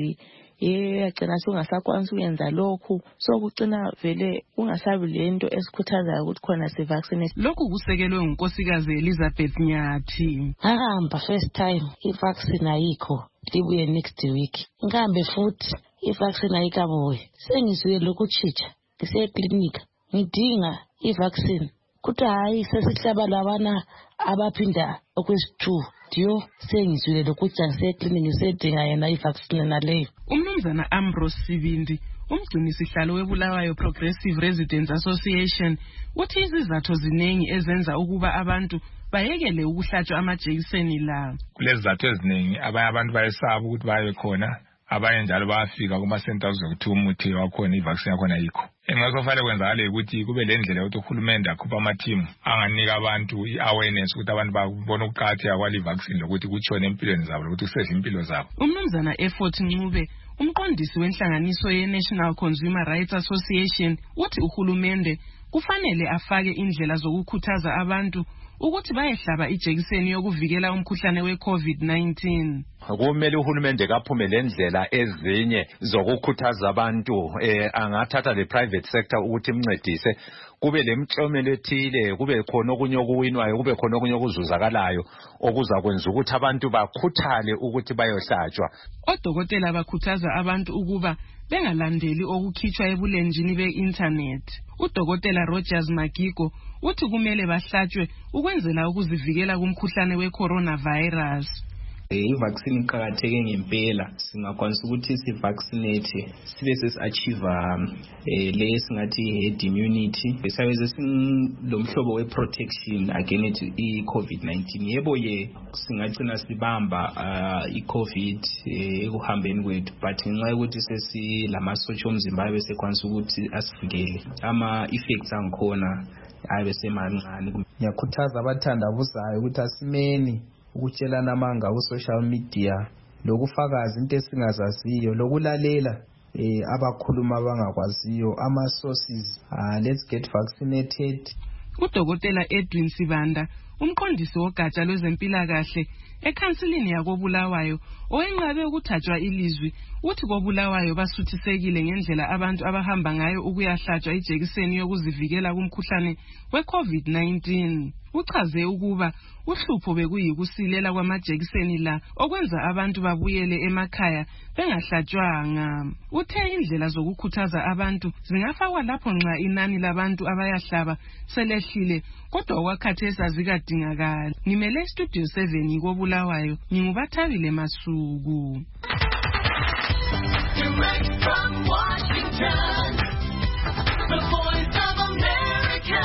yagcina sungasakwanisa ukuyenza lokhu, so kucina vele ungasabi lento esikhuthazayo ukuthi khona si vaccine. Lokhu kusekelwe unkosikazi Elizabeth Nyathi. Ahamba first time i-vaccine ayikho, libuye next week. Ngihambe futhi i-vaccine ayikabuye. Sengizwe lokuchicha ngiseclinic ngidinga i-vaccine. Kuthi hayi sesihlaba labana abaphinda okwesi-two. Dio sengizwile lokuthi ngiseclinic ngisedinga yena i-vaccine naleyo. Umnumzana Ambrose Sibindi, umgcinisihlalo weBulawayo Progressive Residents Association, uthi izizathu ziningi ezenza ukuba abantu bayekele ukuhlatshwa amajekiseni la. Kulezizathu eziningi abanye abantu bayesaba ukuthi baye khona, abanye njalo bayafika kuma centers zokuthi umuthi wakhona i-vaccine yakhona yikho. Engasofanele kwenzakale ukuthi kube le ndlela yokuthi uhulumende akhupha ama-team anganika abantu i-awareness ukuthi abantu babone ukuqakatheka kwale vaccine lokuthi kutshone empilweni zabo lokuthi kusedle impilo zabo. Umnumzana Effort Ncube, umqondisi wenhlanganiso ye-National Consumer Rights Association, uthi uhulumende kufanele afake indlela zokukhuthaza abantu ukuthi bayehlaba ijekiseni yokuvikela umkhuhlane we-COVID nineteen. Kumele uhulumende kaphume lendlela ezinye zokukhuthaza abantu, eh angathatha le private sector ukuthi imncedise, kube lemhlomelo ethile, kube khona okunye okuwinwayo, kube khona okunye okuzuzakalayo okuza kwenza ukuthi abantu bakhuthale ukuthi bayohlatshwa. Odokotela bakhuthaza abantu ukuba bengalandeli okukhitshwa ebulenjini be-internet. Udokotela Rogers Magigo uthi kumele bahlatshwe ukwenzela ukuzivikela kumkhuhlane we-coronavirus. I-vaccine iqakatheke ngempela, singakwanisa ukuthi si-vaccinate sibe sesi-achieve le singathi herd immunity, besabe sesilomhlobo we-protection against i-COVID nineteen. Yebo ye singagcina sibamba i-COVID ekuhambeni kwethu, but ngenxa yokuthi sesilamasotsha omzimba besekwanisa ukuthi asivikele ama-effects angikhona abe semancane. Ngiyakhuthaza abathandabuzayo ukuthi asimeni ukutshelana amanga ku social media lokufakaza into esingazaziyo lokulalela eh abakhuluma abangakwaziyo ama sources. uh, let's get vaccinated. Udokotela Edwin Sibanda, umqondisi wogatsha lwezempilakahle ekhansilini yakoBulawayo owenqabe ukuthathwa ilizwi, uthi koBulawayo basuthisekile ngendlela abantu abahamba ngayo ukuyahlatshwa ijekiseni yokuzivikela kumkhuhlane we-COVID nineteen. Uchaze ukuba uhlupho bekuyikusilela kwamajekiseni la okwenza abantu babuyele emakhaya bengahlatshwanga. Uthe indlela zokukhuthaza abantu zingafakwa lapho nxa inani labantu abayahlaba selehlile, kodwa okwakhathesi azikadingakali. Ngimele Studio seven yikoBulawayo, ngingubathabile Masuku. Direct from Washington, the voice of America.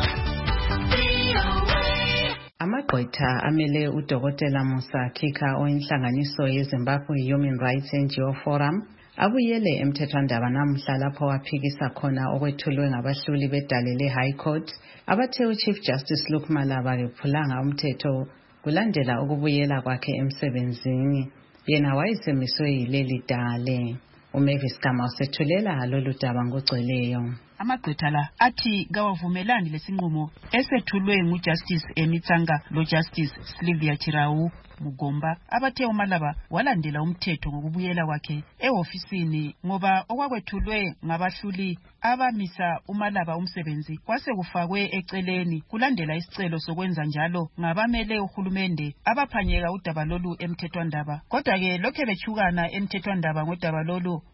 Amagqwetha amele udokotela Musa Kika oyinhlanganiso yeZimbabwe Human Rights N G O Forum abuyele emthethwandaba namhla lapho waphikisa khona okwethulwe ngabahluli bedale le-High Court abathe uChief Justice Luke Malaba kephulanga umthetho kulandela ukubuyela kwakhe emsebenzini. Yena wayesemiswe yileli dale. uMavis Kama usethulela lolu daba ngogcweleyo. Amagqwetha la athi kawavumelani lesinqumo esethulwe nguJustice Emitsanga loJustice Sylvia Chirau Mugomba abathe uMalaba walandela umthetho ngokubuyela kwakhe ehofisini ngoba okwakwethulwe ngabahluli abamisa uMalaba umsebenzi kwase kufakwe eceleni kulandela isicelo sokwenza njalo ngabamele uhulumende abaphanyeka udaba lolu emthethwandaba. Kodwa ke lokho bechukana emthethwandaba ngodaba lolu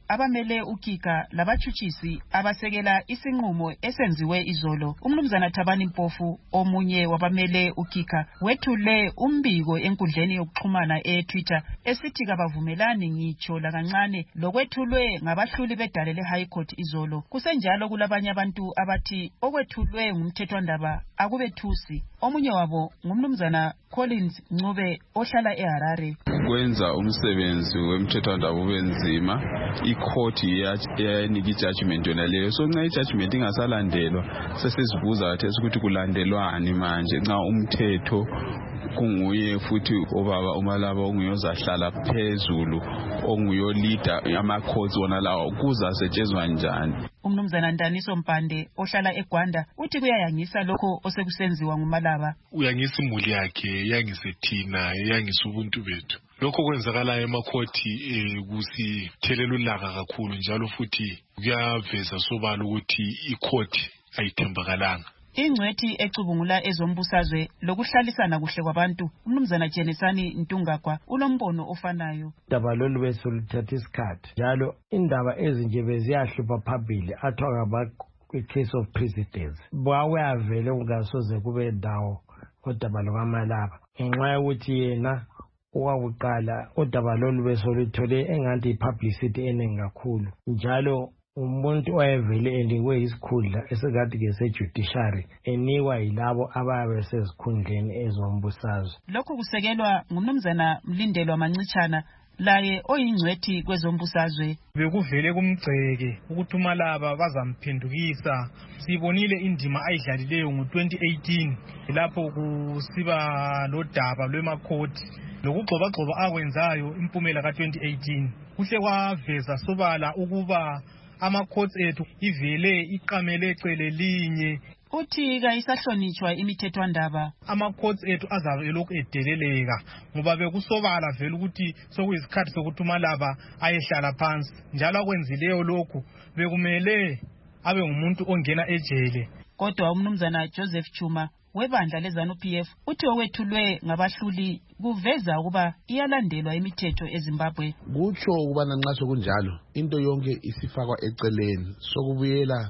abamele ukika labatshutshisi abasekela isinqumo esenziwe izolo. Umnumzana Thabani Mpofu, omunye wabamele ukika, wethule umbiko enkundleni yokuxhumana e-Twitter esithi kabavumelani ngitsho lakancane lokwethulwe ngabahluli bedale le-High Court izolo. Kusenjalo kulabanye abantu abathi okwethulwe ngumthethwandaba akubethusi. Omunye wabo ngumnumzana Collins Ncube ohlala eHarare. Kwenza umsebenzi wemthethwandaba ubenzima, icourt iyanika ijudgment yona leyo. So nxa ijudgment ingasalandelwa sesizibuza kathi ukuthi kulandelwani manje nxa umthetho kunguye futhi obaba uMalaba onguye ozahlala phezulu onguye leader ama-courts wona lawo kuzasetshenzwa njani. Umnumzana Ndaniso Mpande ohlala eGwanda uthi kuyayangisa lokho osekusenziwa nguMalaba. Uyangisa imuli yakhe, yangise thina, yangisa ubuntu bethu. Lokho kwenzakala emakhoti eh kusithelela ulaka kakhulu njalo futhi kuyaveza sobala ukuthi icourt ayithembakalanga. Ingcwethi ecubungula ezombusazwe lokuhlalisana kuhle kwabantu umnumzana Jenesani Ntungagwa unombono ofanayo. Indaba lolu besoluthatha isikhathi njalo indaba ezinje beziyahlupha phambili athiwa ngaba case of precedence. Bawuyavele ungasoze kube ndawo kodaba lokaMalaba ngenxa yokuthi yena owakuqala udaba lolu besolutholwe engathi ipublicity eningi kakhulu njalo umuntu oyevele enikwe isikhundla esikade ke sejudiciary enikwa yilabo ababe sezikhundleni ezombusazwe. Lokho kusekelwa ngumnumzana Mlindelwa Mancitshana laye oyingcwethi kwezombusazwe. Bekuvele kumgceke ukuthi uMalaba bazamphendukisa. Sibonile indima ayidlalileyo ngo twenty eighteen lapho kusiba lodaba lwemakhoti lokugxobagxoba akwenzayo impumela ka twenty eighteen. Kuhle kwaveza sobala ukuba ama-courts ethu ivele iqamele ecele linye. Uthi kayisahlonitshwa imithethwandaba. Ama-courts ethu azabe elokhu edeleleka ngoba bekusobala vele ukuthi sokuyisikhathi sokuthi uMalaba ayehlala phansi njalo akwenzileyo lokhu bekumele abe ngumuntu ongena ejele. Kodwa umnumzana Joseph Chuma webandla leZANU-P F uthi owethulwe ngabahluli kuveza ukuba iyalandelwa imithetho eZimbabwe. Kutsho ukubana nxa sokunjalo into yonke isifakwa eceleni sokubuyela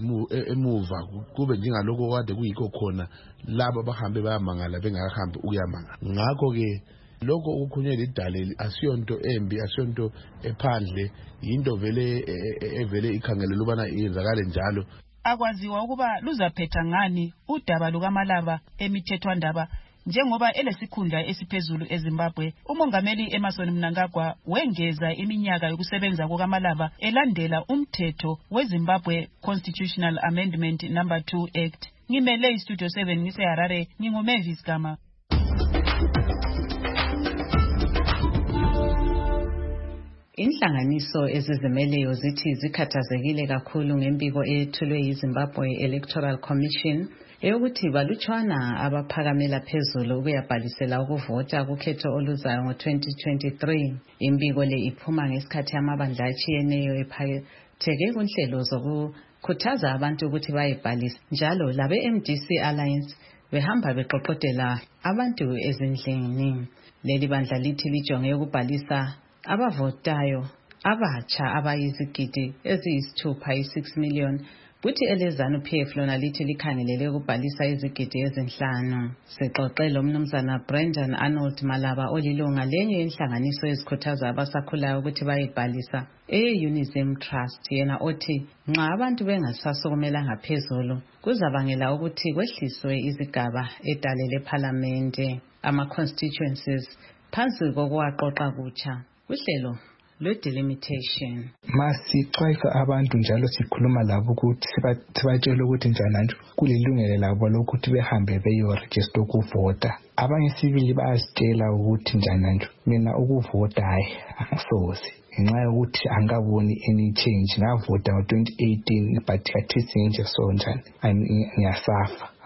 emuva kube njengalokho kade kuyikho khona labo bahambe bayamangala bengakahambi ukuyamangala. Ngakho ke lokho ukukhunyela idale asiyonto embi asiyonto ephandle into vele evele ikhangelela ubana iyenzakale njalo. Akwaziwa ukuba luzaphetha ngani udaba lukaMalaba emithethwandaba njengoba elesikhundla esiphezulu eZimbabwe. Umongameli Emmerson Mnangagwa wengeza iminyaka yokusebenza kukaMalaba elandela umthetho weZimbabwe Constitutional Amendment number two Act. Ngimele istudio seven ngiseHarare nginguMavis Gama. Inhlanganiso ezizimeleyo zithi zikhathazekile kakhulu ngembiko ethulwe yiZimbabwe Electoral Commission eyokuthi balutshwana abaphakamela phezulu ukuyabhalisela ukuvota kukhetho oluzayo ngo twenty twenty-three. Imbiko le iphuma ngesikhathi amabandla atshiyeneyo ephatheke kunhlelo zokukhuthaza abantu ukuthi bayibhalise njalo labe M D C Alliance behamba beqoqodela abantu ezindlini. Leli bandla lithi lijonge ukubhalisa abavotayo abatsha abayizigidi eziyisithupha i-six million kuthi eleZANU-P F lona lithi likhangelele ukubhalisa izigidi ezinhlanu. Sixoxe lo mnumzana Brendan Arnold Malaba olilunga lenye inhlanganiso ezikhuthaza abasakhulayo ukuthi bayibhalisa e-Unizim Trust. Yena othi nxa abantu bengasasukumelanga phezulu kuzabangela ukuthi kwehliswe izigaba edale leParlamente ama-constituencies phansi kokuwaqoqa kutsha kuhlelo lwe-delimitation. Masixwayisa abantu njalo sikhuluma labo ukuthi sibatshela ukuthi njananje kulilungelo labo lokuthi behambe beyorejista ukuvota. Abanye sibili bayasitshela ukuthi njananje mina ukuvota hayi angisoze ngenxa yokuthi angaboni any change. Ngavota ngo twenty eighteen but khathesi nje so njani ngiyasafa.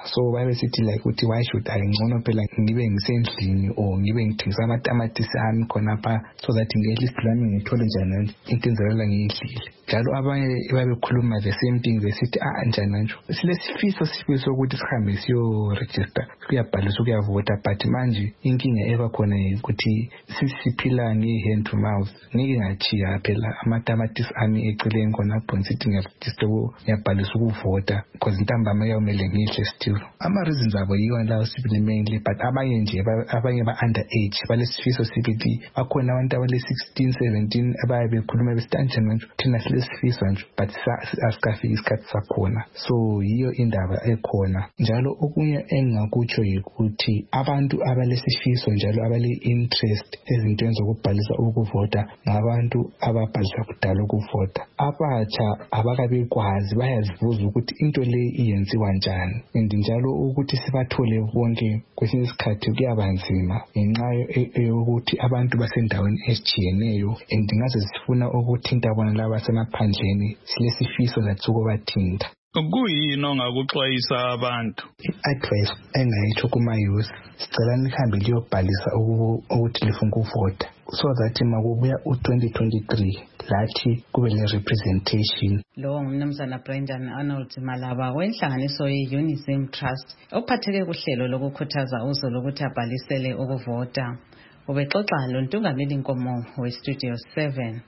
so babe sithi like ukuthi why should I ngcono phela ngibe ngisendlini or ngibe ngithengisa amatamatisi ami khonapha so that at least lami ngithole njani into enzelela ngiyidlile. Njalo abanye babekhuluma the same thing besithi ah njani nje silesifiso sifiso ukuthi sihambe siyo register kuyabhalisa ukuyavota but manje inkinga eba khona ukuthi sisiphila nge-hand to mouth ngeke ngachiya phela amatamatisi ami eceleni khonapho ngithi ngiyaregister ngiyabhalisa ukuvota because intambama yawumele ngidle still. Ama-reasons abo yiyo lawo sibili mainly but abanye nje abanye ba-under age balesifiso sibili bakhona abantu abale-sixteen seventeen abaye bekhuluma besitanje manje thina silesifiso nje but asikafiki isikhathi sakhona so yiyo indaba ekhona. Njalo okunye engingakutsho yikuthi abantu abalesifiso njalo abale-interest ezintweni zokubhalisa ukuvota ngabantu ababhalisa kudala ukuvota. Abatsha abakabikwazi bayazibuza ukuthi into le iyenziwa njani and njalo ukuthi sibathole bonke kwesinye isikhathi kuyabanzima ngenxa yokuthi abantu basendaweni ezijiyeneyo and ngaze sifuna ukuthinta bona laba semaphandleni silesifiso latsukubathinta. Kuyini ongakuxwayisa abantu? I-advice engayitsho kuma-youth sicela nihambe liyobhalisa ukuthi lifuna ukuvota so that makubuya u-twenty twenty-three lathi kube le-representation. Lo ngumnumzana Brendan Arnold Malaba wenhlanganiso ye-Unism Trust ophatheke kuhlelo lokukhuthaza uzulu ukuthi abhalisele ukuvota. Ubexoxa lo Ntungameli Nkomo we-Studio seven.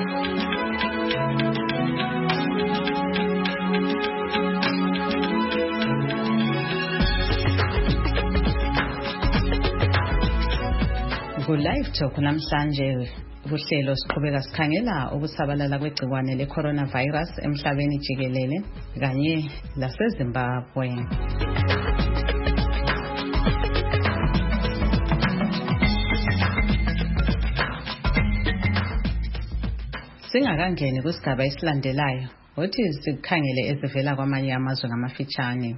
Live talk namhlanje kuhlelo siqhubeka sikhangela ukusabalala kwegciwane le-coronavirus emhlabeni jikelele kanye laseZimbabwe. Singakangeni kusigaba esilandelayo othi sikhangele ezivela kwamanye amazwe ngamafitshane.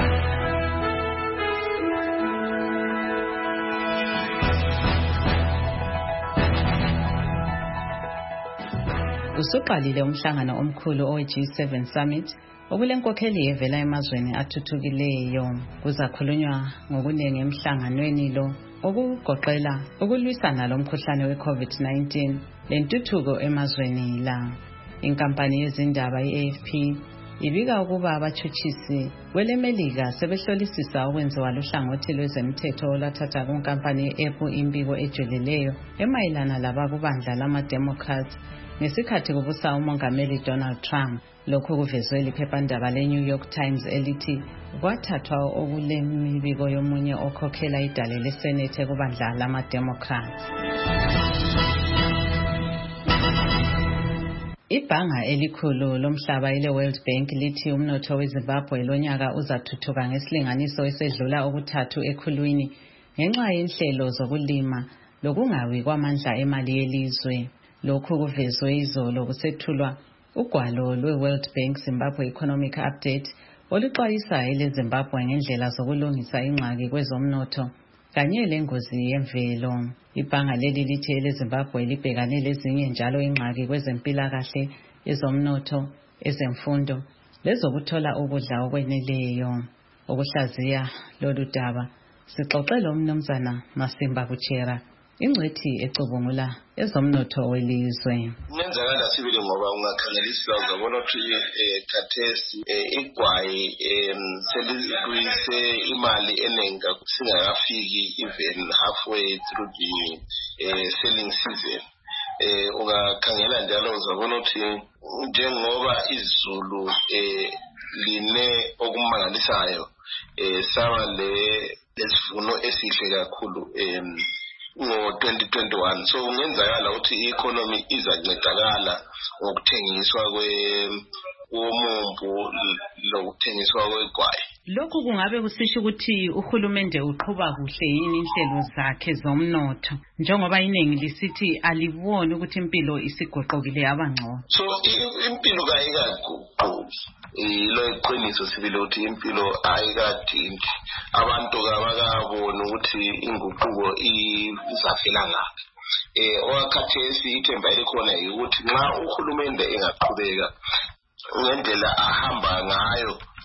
Usuqalile umhlangano omkhulu owe G seven Summit okulenkokheli evela emazweni athuthukileyo. Kuzakhulunywa ngokuningi emhlanganweni lo okugoqela ukulwisana lomkhuhlane we-COVID nineteen lentuthuko emazweni la. Inkampani yezindaba i-A F P ibika ukuba abatshutshisi kwelemelika sebehlolisisa okwenziwa luhlangothi lwezemthetho olwathatha kunkampani ye-Apple imbiko ejulileyo emayelana labakubandla lama-Democrats ngesikhathi kubusa umongameli Donald Trump. Lokho kuvezwe liphephandaba le-New York Times elithi kwathathwa okulemibiko yomunye okhokhela idale leSenate kubandla lama-Democrats. Ibhanga elikhulu lomhlaba ile World Bank lithi umnotho weZimbabwe lonyaka uzathuthuka ngesilinganiso esedlula okuthathu ekhulwini ngenxa yenhlelo zokulima lokungawi kwamandla emali yelizwe. Lokhu kuvezwe izolo kusethulwa ugwalo lwe-World Bank Zimbabwe Economic Update oluxwayisa ile Zimbabwe ngendlela zokulungisa ingxaki kwezomnotho kanye lengozi yemvelo. Ibhanga leli lithi ile Zimbabwe libhekane lezinye njalo ingxaki kwezempilakahle, ezomnotho, ezemfundo lezokuthola ukudla okweneleyo. Ukuhlaziya lolu daba sixoxele umnumzana Masimba Kuchera ingcwethi ecubungula ezomnotho welizwe. Ngenzakala sibili ngoba ungakhangelisa uzabona ukuthi khathesi igwayi selizise imali eningi singakafiki even halfway through the selling season. Ungakhangela njalo uzabona ukuthi njengoba izulu line okumangalisayo saba le lesivuno esihle kakhulu ngo twenty twenty-one. So ungenzakala ukuthi i-economy izancedakala ngokuthengiswa kwomumbu lokuthengiswa kwegwayi. Lokhu kungabe kusisho ukuthi uhulumende uqhuba kuhle yini inhlelo zakhe zomnotho njengoba iningi lisithi aliboni ukuthi impilo isigoqokile abangcono. So impilo kayikaguquki. Ilo iqiniso sibile ukuthi impilo ayikadingi. Abantu kabakabona ukuthi inguquko izafela ngaphi. Eh owakhathesi ithemba elikhona ukuthi nxa uhulumende engaqhubeka ngendlela ahamba ngayo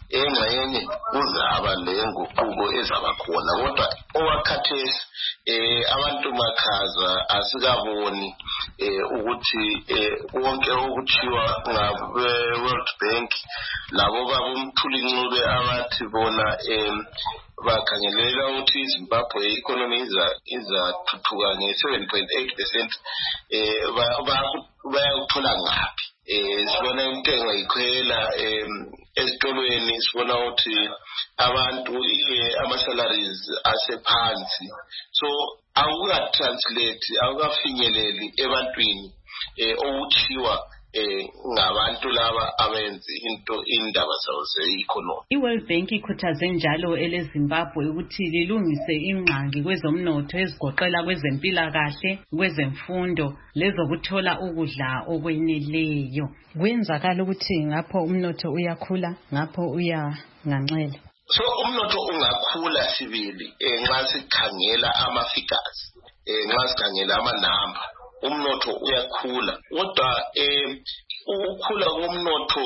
engxenye kuzaba lenguquko ezaba khona kodwa owakhathesi eh abantu makhaza asikaboni eh ukuthi eh konke okuthiwa ngabe World Bank labo babumthuli ncube abathi bona eh bakhangelela ukuthi iZimbabwe economy iza izathuthuka nge seven point eight percent eh bayakuthola ngaphi eh sibona intengo ikhwela ezitolweni sibona ukuthi abantu ama salaries asephansi so awuka translate awukafinyeleli ebantwini eh okuthiwa eh ngabantu laba abenzi into indaba zawo ze-economy. I-World Bank ikhuthaze njalo eleZimbabwe ukuthi lilungise ingqangi kwezomnotho ezigoqela kwezempilakahle, kwezemfundo lezokuthola ukudla okweneleyo. Kwenzakala ukuthi ngapho umnotho uyakhula, ngapho uyangancela. So umnotho ungakhula sibili nxa sikhangela ama-figures, nxa sikhangela ama-number. Umnotho uyakhula kodwa eh ukukhula komnotho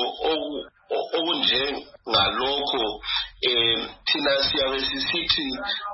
okunje ngalokho eh thina siyabe sisithi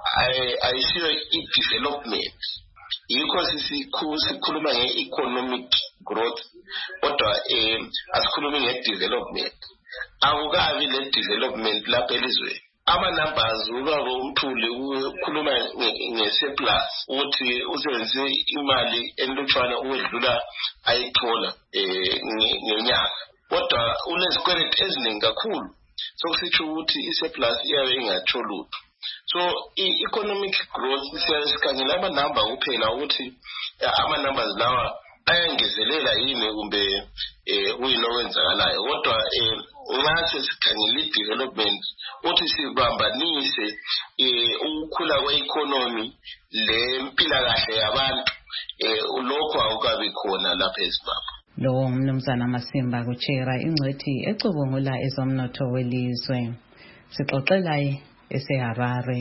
ayisiyo i-development yikho sikhuluma nge-economic growth kodwa eh asikhulumi nge-development akukabi le-development lapha elizweni. Ama-numbers ubaba umthuli ukhuluma nge-surplus ukuthi usebenzise imali enlutshwana uwedlula ayithola ngenyanga kodwa unezikweleti eziningi kakhulu sokusitsho ukuthi i-surplus iyabe ingatsho lutho. So i-economic growth siyakhangela ama-number kuphela ukuthi ama-numbers lawa ayangezelela yini kumbe kuyini okwenzakalayo kodwa ngathi sikhangela i-development uthi sibambanise ukukhula kwe-economy lempilakahle yabantu lokho awukabi khona lapha eZimbabwe. Lo mnumzana Masimba kuchera ingcwethi ecubungula ezomnotho welizwe. Sixoxela eseHarare.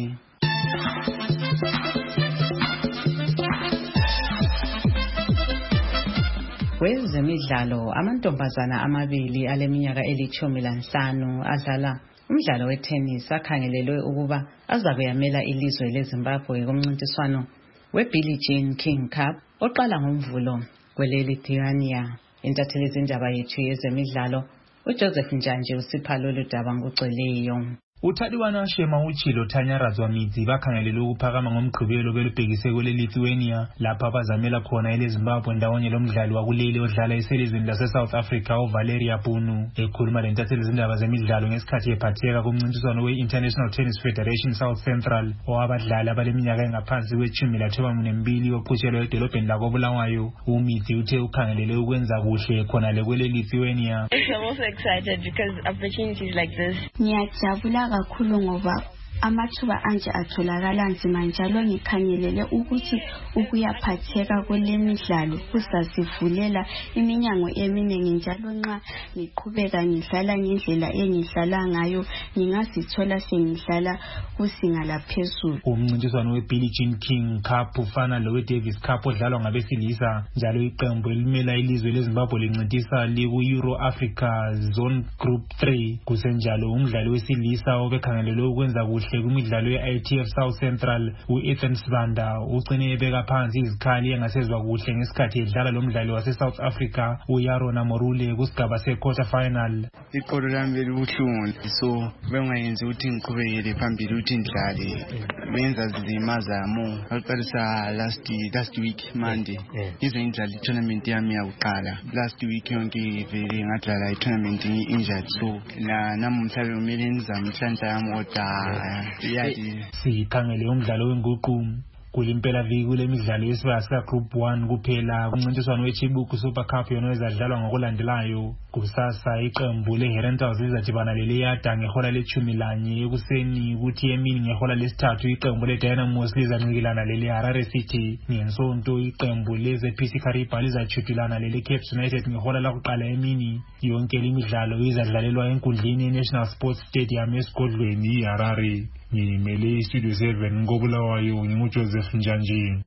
Kwezemidlalo amantombazana amabili aleminyaka elithumi lanhlanu adlala umdlalo wetennis akhangelelwe ukuba azakuyamela ilizwe leZimbabwe kumncintiswano weBillie Jean King Cup oqala ngomvulo kweleLithuania. Intatheli izindaba yethu yezemidlalo uJoseph Njanje usipha lolu daba ngugcweleyo. uThadiwana Shema uchilo Thanyaradzwa Midzi bakhangelele ukuphakama ngomgqibelo belubhekise kweleLithuania lapha abazamela khona eleZimbabwe ndawonye lomdlali wakuleli odlala eselizweni laseSouth Africa uValeria Bunu. Ekhuluma lentatheli izindaba zemidlalo ngesikhathi ephatheka kumncintiswano we-International Tennis Federation South Central owabadlali abaleminyaka engaphansi kwethumi lathobambili oqhutshelwa edolobheni lakoBulawayo, uMidzi uthe ukhangelele ukwenza kuhle khona lekweleLithuania. I'm also excited because opportunities like this. Ngiyajabula kakhulu ngoba amathuba anje atholakala nzima njalo ngikhangelele ukuthi ukuyaphatheka kwelemidlalo kusasivulela iminyango eminingi njalo nxa ngiqhubeka ngidlala ngendlela engidlala ngayo ngingazithola sengidlala kusinga laphezulu. Umncintiswano weBillie Jean King Cup ufana lowe Davis Cup odlalwa ngabesilisa njalo iqembu elimela ilizwe leZimbabwe lincintisa liku Euro Africa Zone Group three kusenjalo umdlali wesilisa obekhangelele ukwenza kuhle kumidlalo ye-I T F South Central u-Ethan Sibanda ugcine ebeka phansi izikhali engasezwa kuhle ngesikhathi edlala lo mdlali wase-South Africa uYarona Morule kusigaba se-quarter final. Iqolo lami belibuhlungu so bengayenzi ukuthi ngiqhubekele phambili ukuthi ngidlale benza nzima zamo ngaqalisa last last week Monday ize ngidlala i-tournament yami yakuqala last week yonke vele ngadlala i-tournament injured so na namuhla kumele ngizame inhlanhla yami kodwa sikhangele umdlalo wenguqu kulimpela viki kulemidlalo yesibaya sika Group one kuphela kumncintiswano weChibuku Super Cup yona ezadlalwa ngokulandelayo. Kusasa iqembu leHerentals lizadibana leleyada ngehola lethumi lanye ekuseni kuthi emini ngehola lesithathu iqembu leDynamos lizancikilana leleHarare City. Ngensonto iqembu leZP C Kariba lizachudulana leleCapes United ngehola lakuqala emini. Yonke lemidlalo izadlalelwa enkundleni yeNational Sports Stadium esigodlweni iHarare. Ngimele Studio seven ngoBulawayo nginguJoseph Njanje.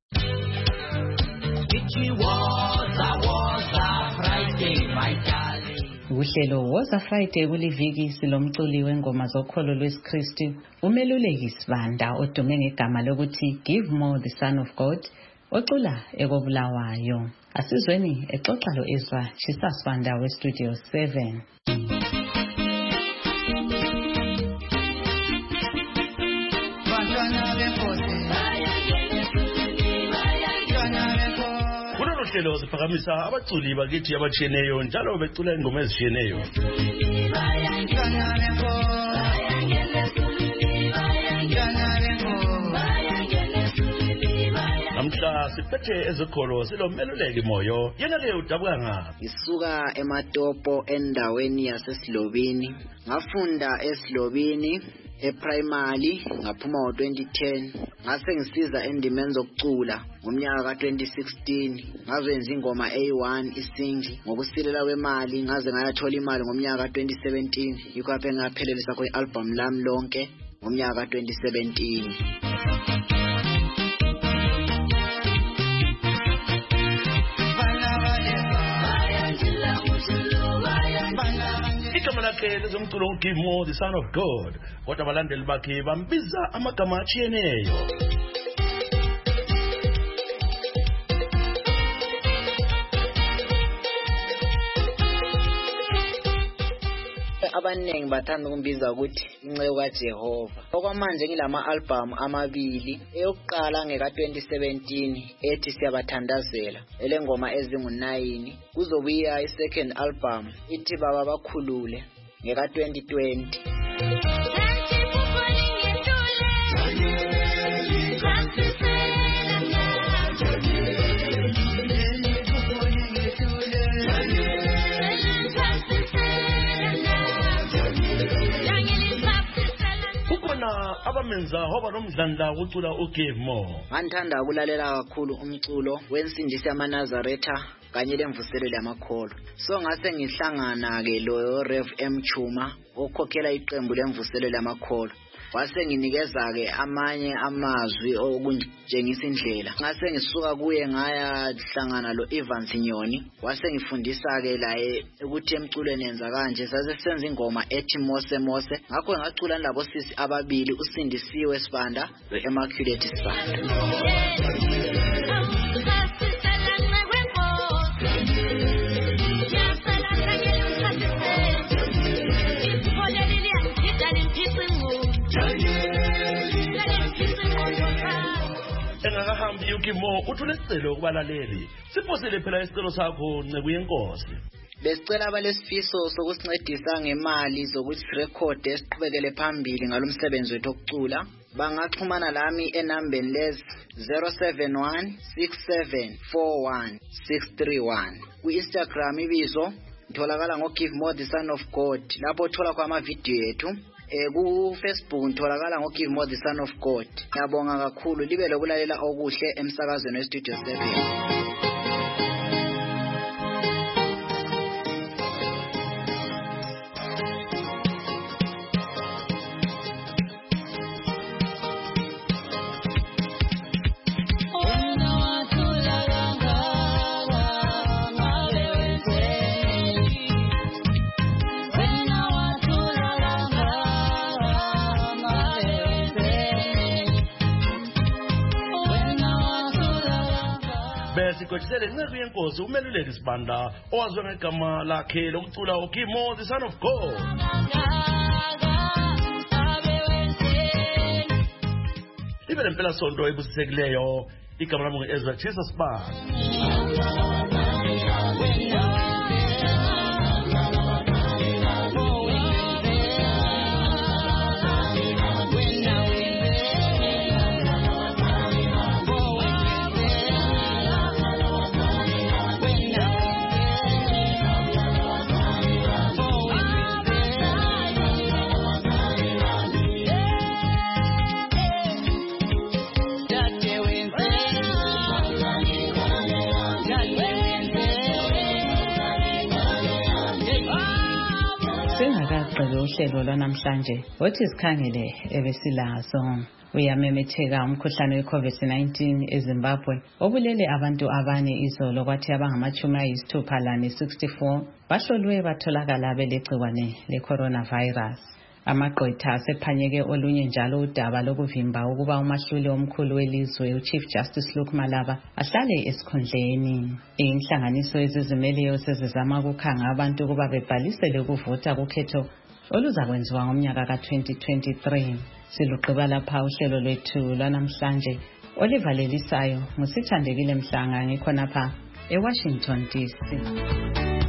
uhlelo Woza Friday kuliviki silomculi wengoma zokholo lwesiKristu umeluleki Sibanda odume ngegama lokuthi Give More the Son of God ocula ekobulawayo. Asizweni exoxa lo Ezra Chisa Sibanda we Studio seven. Uhlelo siphakamisa abaculi bakithi abatshiyeneyo njalo becula ingoma ezishiyeneyo. Namhla siphethe ezokholo silomeluleki Moyo. Yena ke udabuka ngaphi? Isuka eMatopo endaweni yaseSilobini. Ngafunda eSilobini e-primary ngaphuma ngo twenty ten. Ngase ngisiza endimeni zokucula ngomnyaka ka twenty sixteen. Ngazenza ingoma A one isingle ngokusilela kwemali ngaze ngayathola imali ngomnyaka ka twenty seventeen. Yikho apho ngaphelelisa kwe-album lami lonke ngomnyaka ka twenty seventeen. Igama lakhe lezomculo Give More the Son of God. Kodwa abalandeli bakhe bambiza amagama atshiyeneyo. Abaningi bathanda ukumbiza ukuthi inceku kaJehova. Okwamanje ngilama album amabili. Eyokuqala ngeka twenty seventeen ethi siyabathandazela. Elengoma ezingu nine. Kuzobuya i-second album ithi baba bakhulule ngeka twenty twenty. Abamenza hoba nomdlandla ucula uGive More. Ngithanda ukulalela kakhulu umculo wensindisi yamaNazaretha kanye lemvuselelo yamakholo. So ngase ngihlangana ke lo Rev M Chuma okhokhela iqembu lemvuselelo yamakholo. Wase nginikeza ke amanye amazwi okunjengisa indlela. Ngase ngisuka kuye ngaya hlangana lo Evans Nyoni. Wase ngifundisa ke la ukuthi emculweni yenza kanje. Sase senza ingoma ethi Mose Mose. Ngakho ngacula labo sisi ababili uSindisiwe Sibanda lo Immaculate Sibanda. Engakahambi uGive More uthule isicelo kubalaleli. Siphosele phela isicelo sakho nceku yenkosi. Besicela abalesifiso sokusincedisa ngemali zokuthi record esiqhubekele phambili ngalomsebenzi wethu okucula. Bangaxhumana lami enambeni lezi zero seven one six seven four one six three one. Ku-Instagram ibizo itholakala ngoGive More the Son of God. Lapho uthola kwa ama-video ethu. Eh ku Facebook utholakala ngoGive More the Son of God. Ngiyabonga kakhulu libe lokulalela okuhle emsakazweni we Studio seven. Sikhotshisele nceku yenkosi umeluleki Sibanda owazwe ngegama lakhe lokucula uGive More the Son of God. Ibe lempela sonto ebusisekileyo igama lami ngu-Ezra Chisa Sibanda. Singakagqibi uhlelo lwanamhlanje othi sikhangele ebesilazo. Uyamemetheka umkhuhlane we-COVID nineteen eZimbabwe obulele abantu abane izolo kwathi abangamachumi ayisithupha lane sixty-four bahlolwe batholakala belegciwane le-coronavirus. Amagqwetha asephanyeke olunye njalo udaba lokuvimba ukuba umahluli omkhulu welizwe uChief Justice Luke Malaba ahlale esikhundleni. Inhlanganiso ezizimeleyo sezizama ukukhanga abantu ukuba bebhalisele ukuvota kukhetho oluzakwenziwa ngomnyaka ka twenty twenty-three. Siluqhiba lapha uhlelo lwethu lwanamhlanje olivalelisayo ngusithandekile Mhlanga ngikhonapha eWashington D C.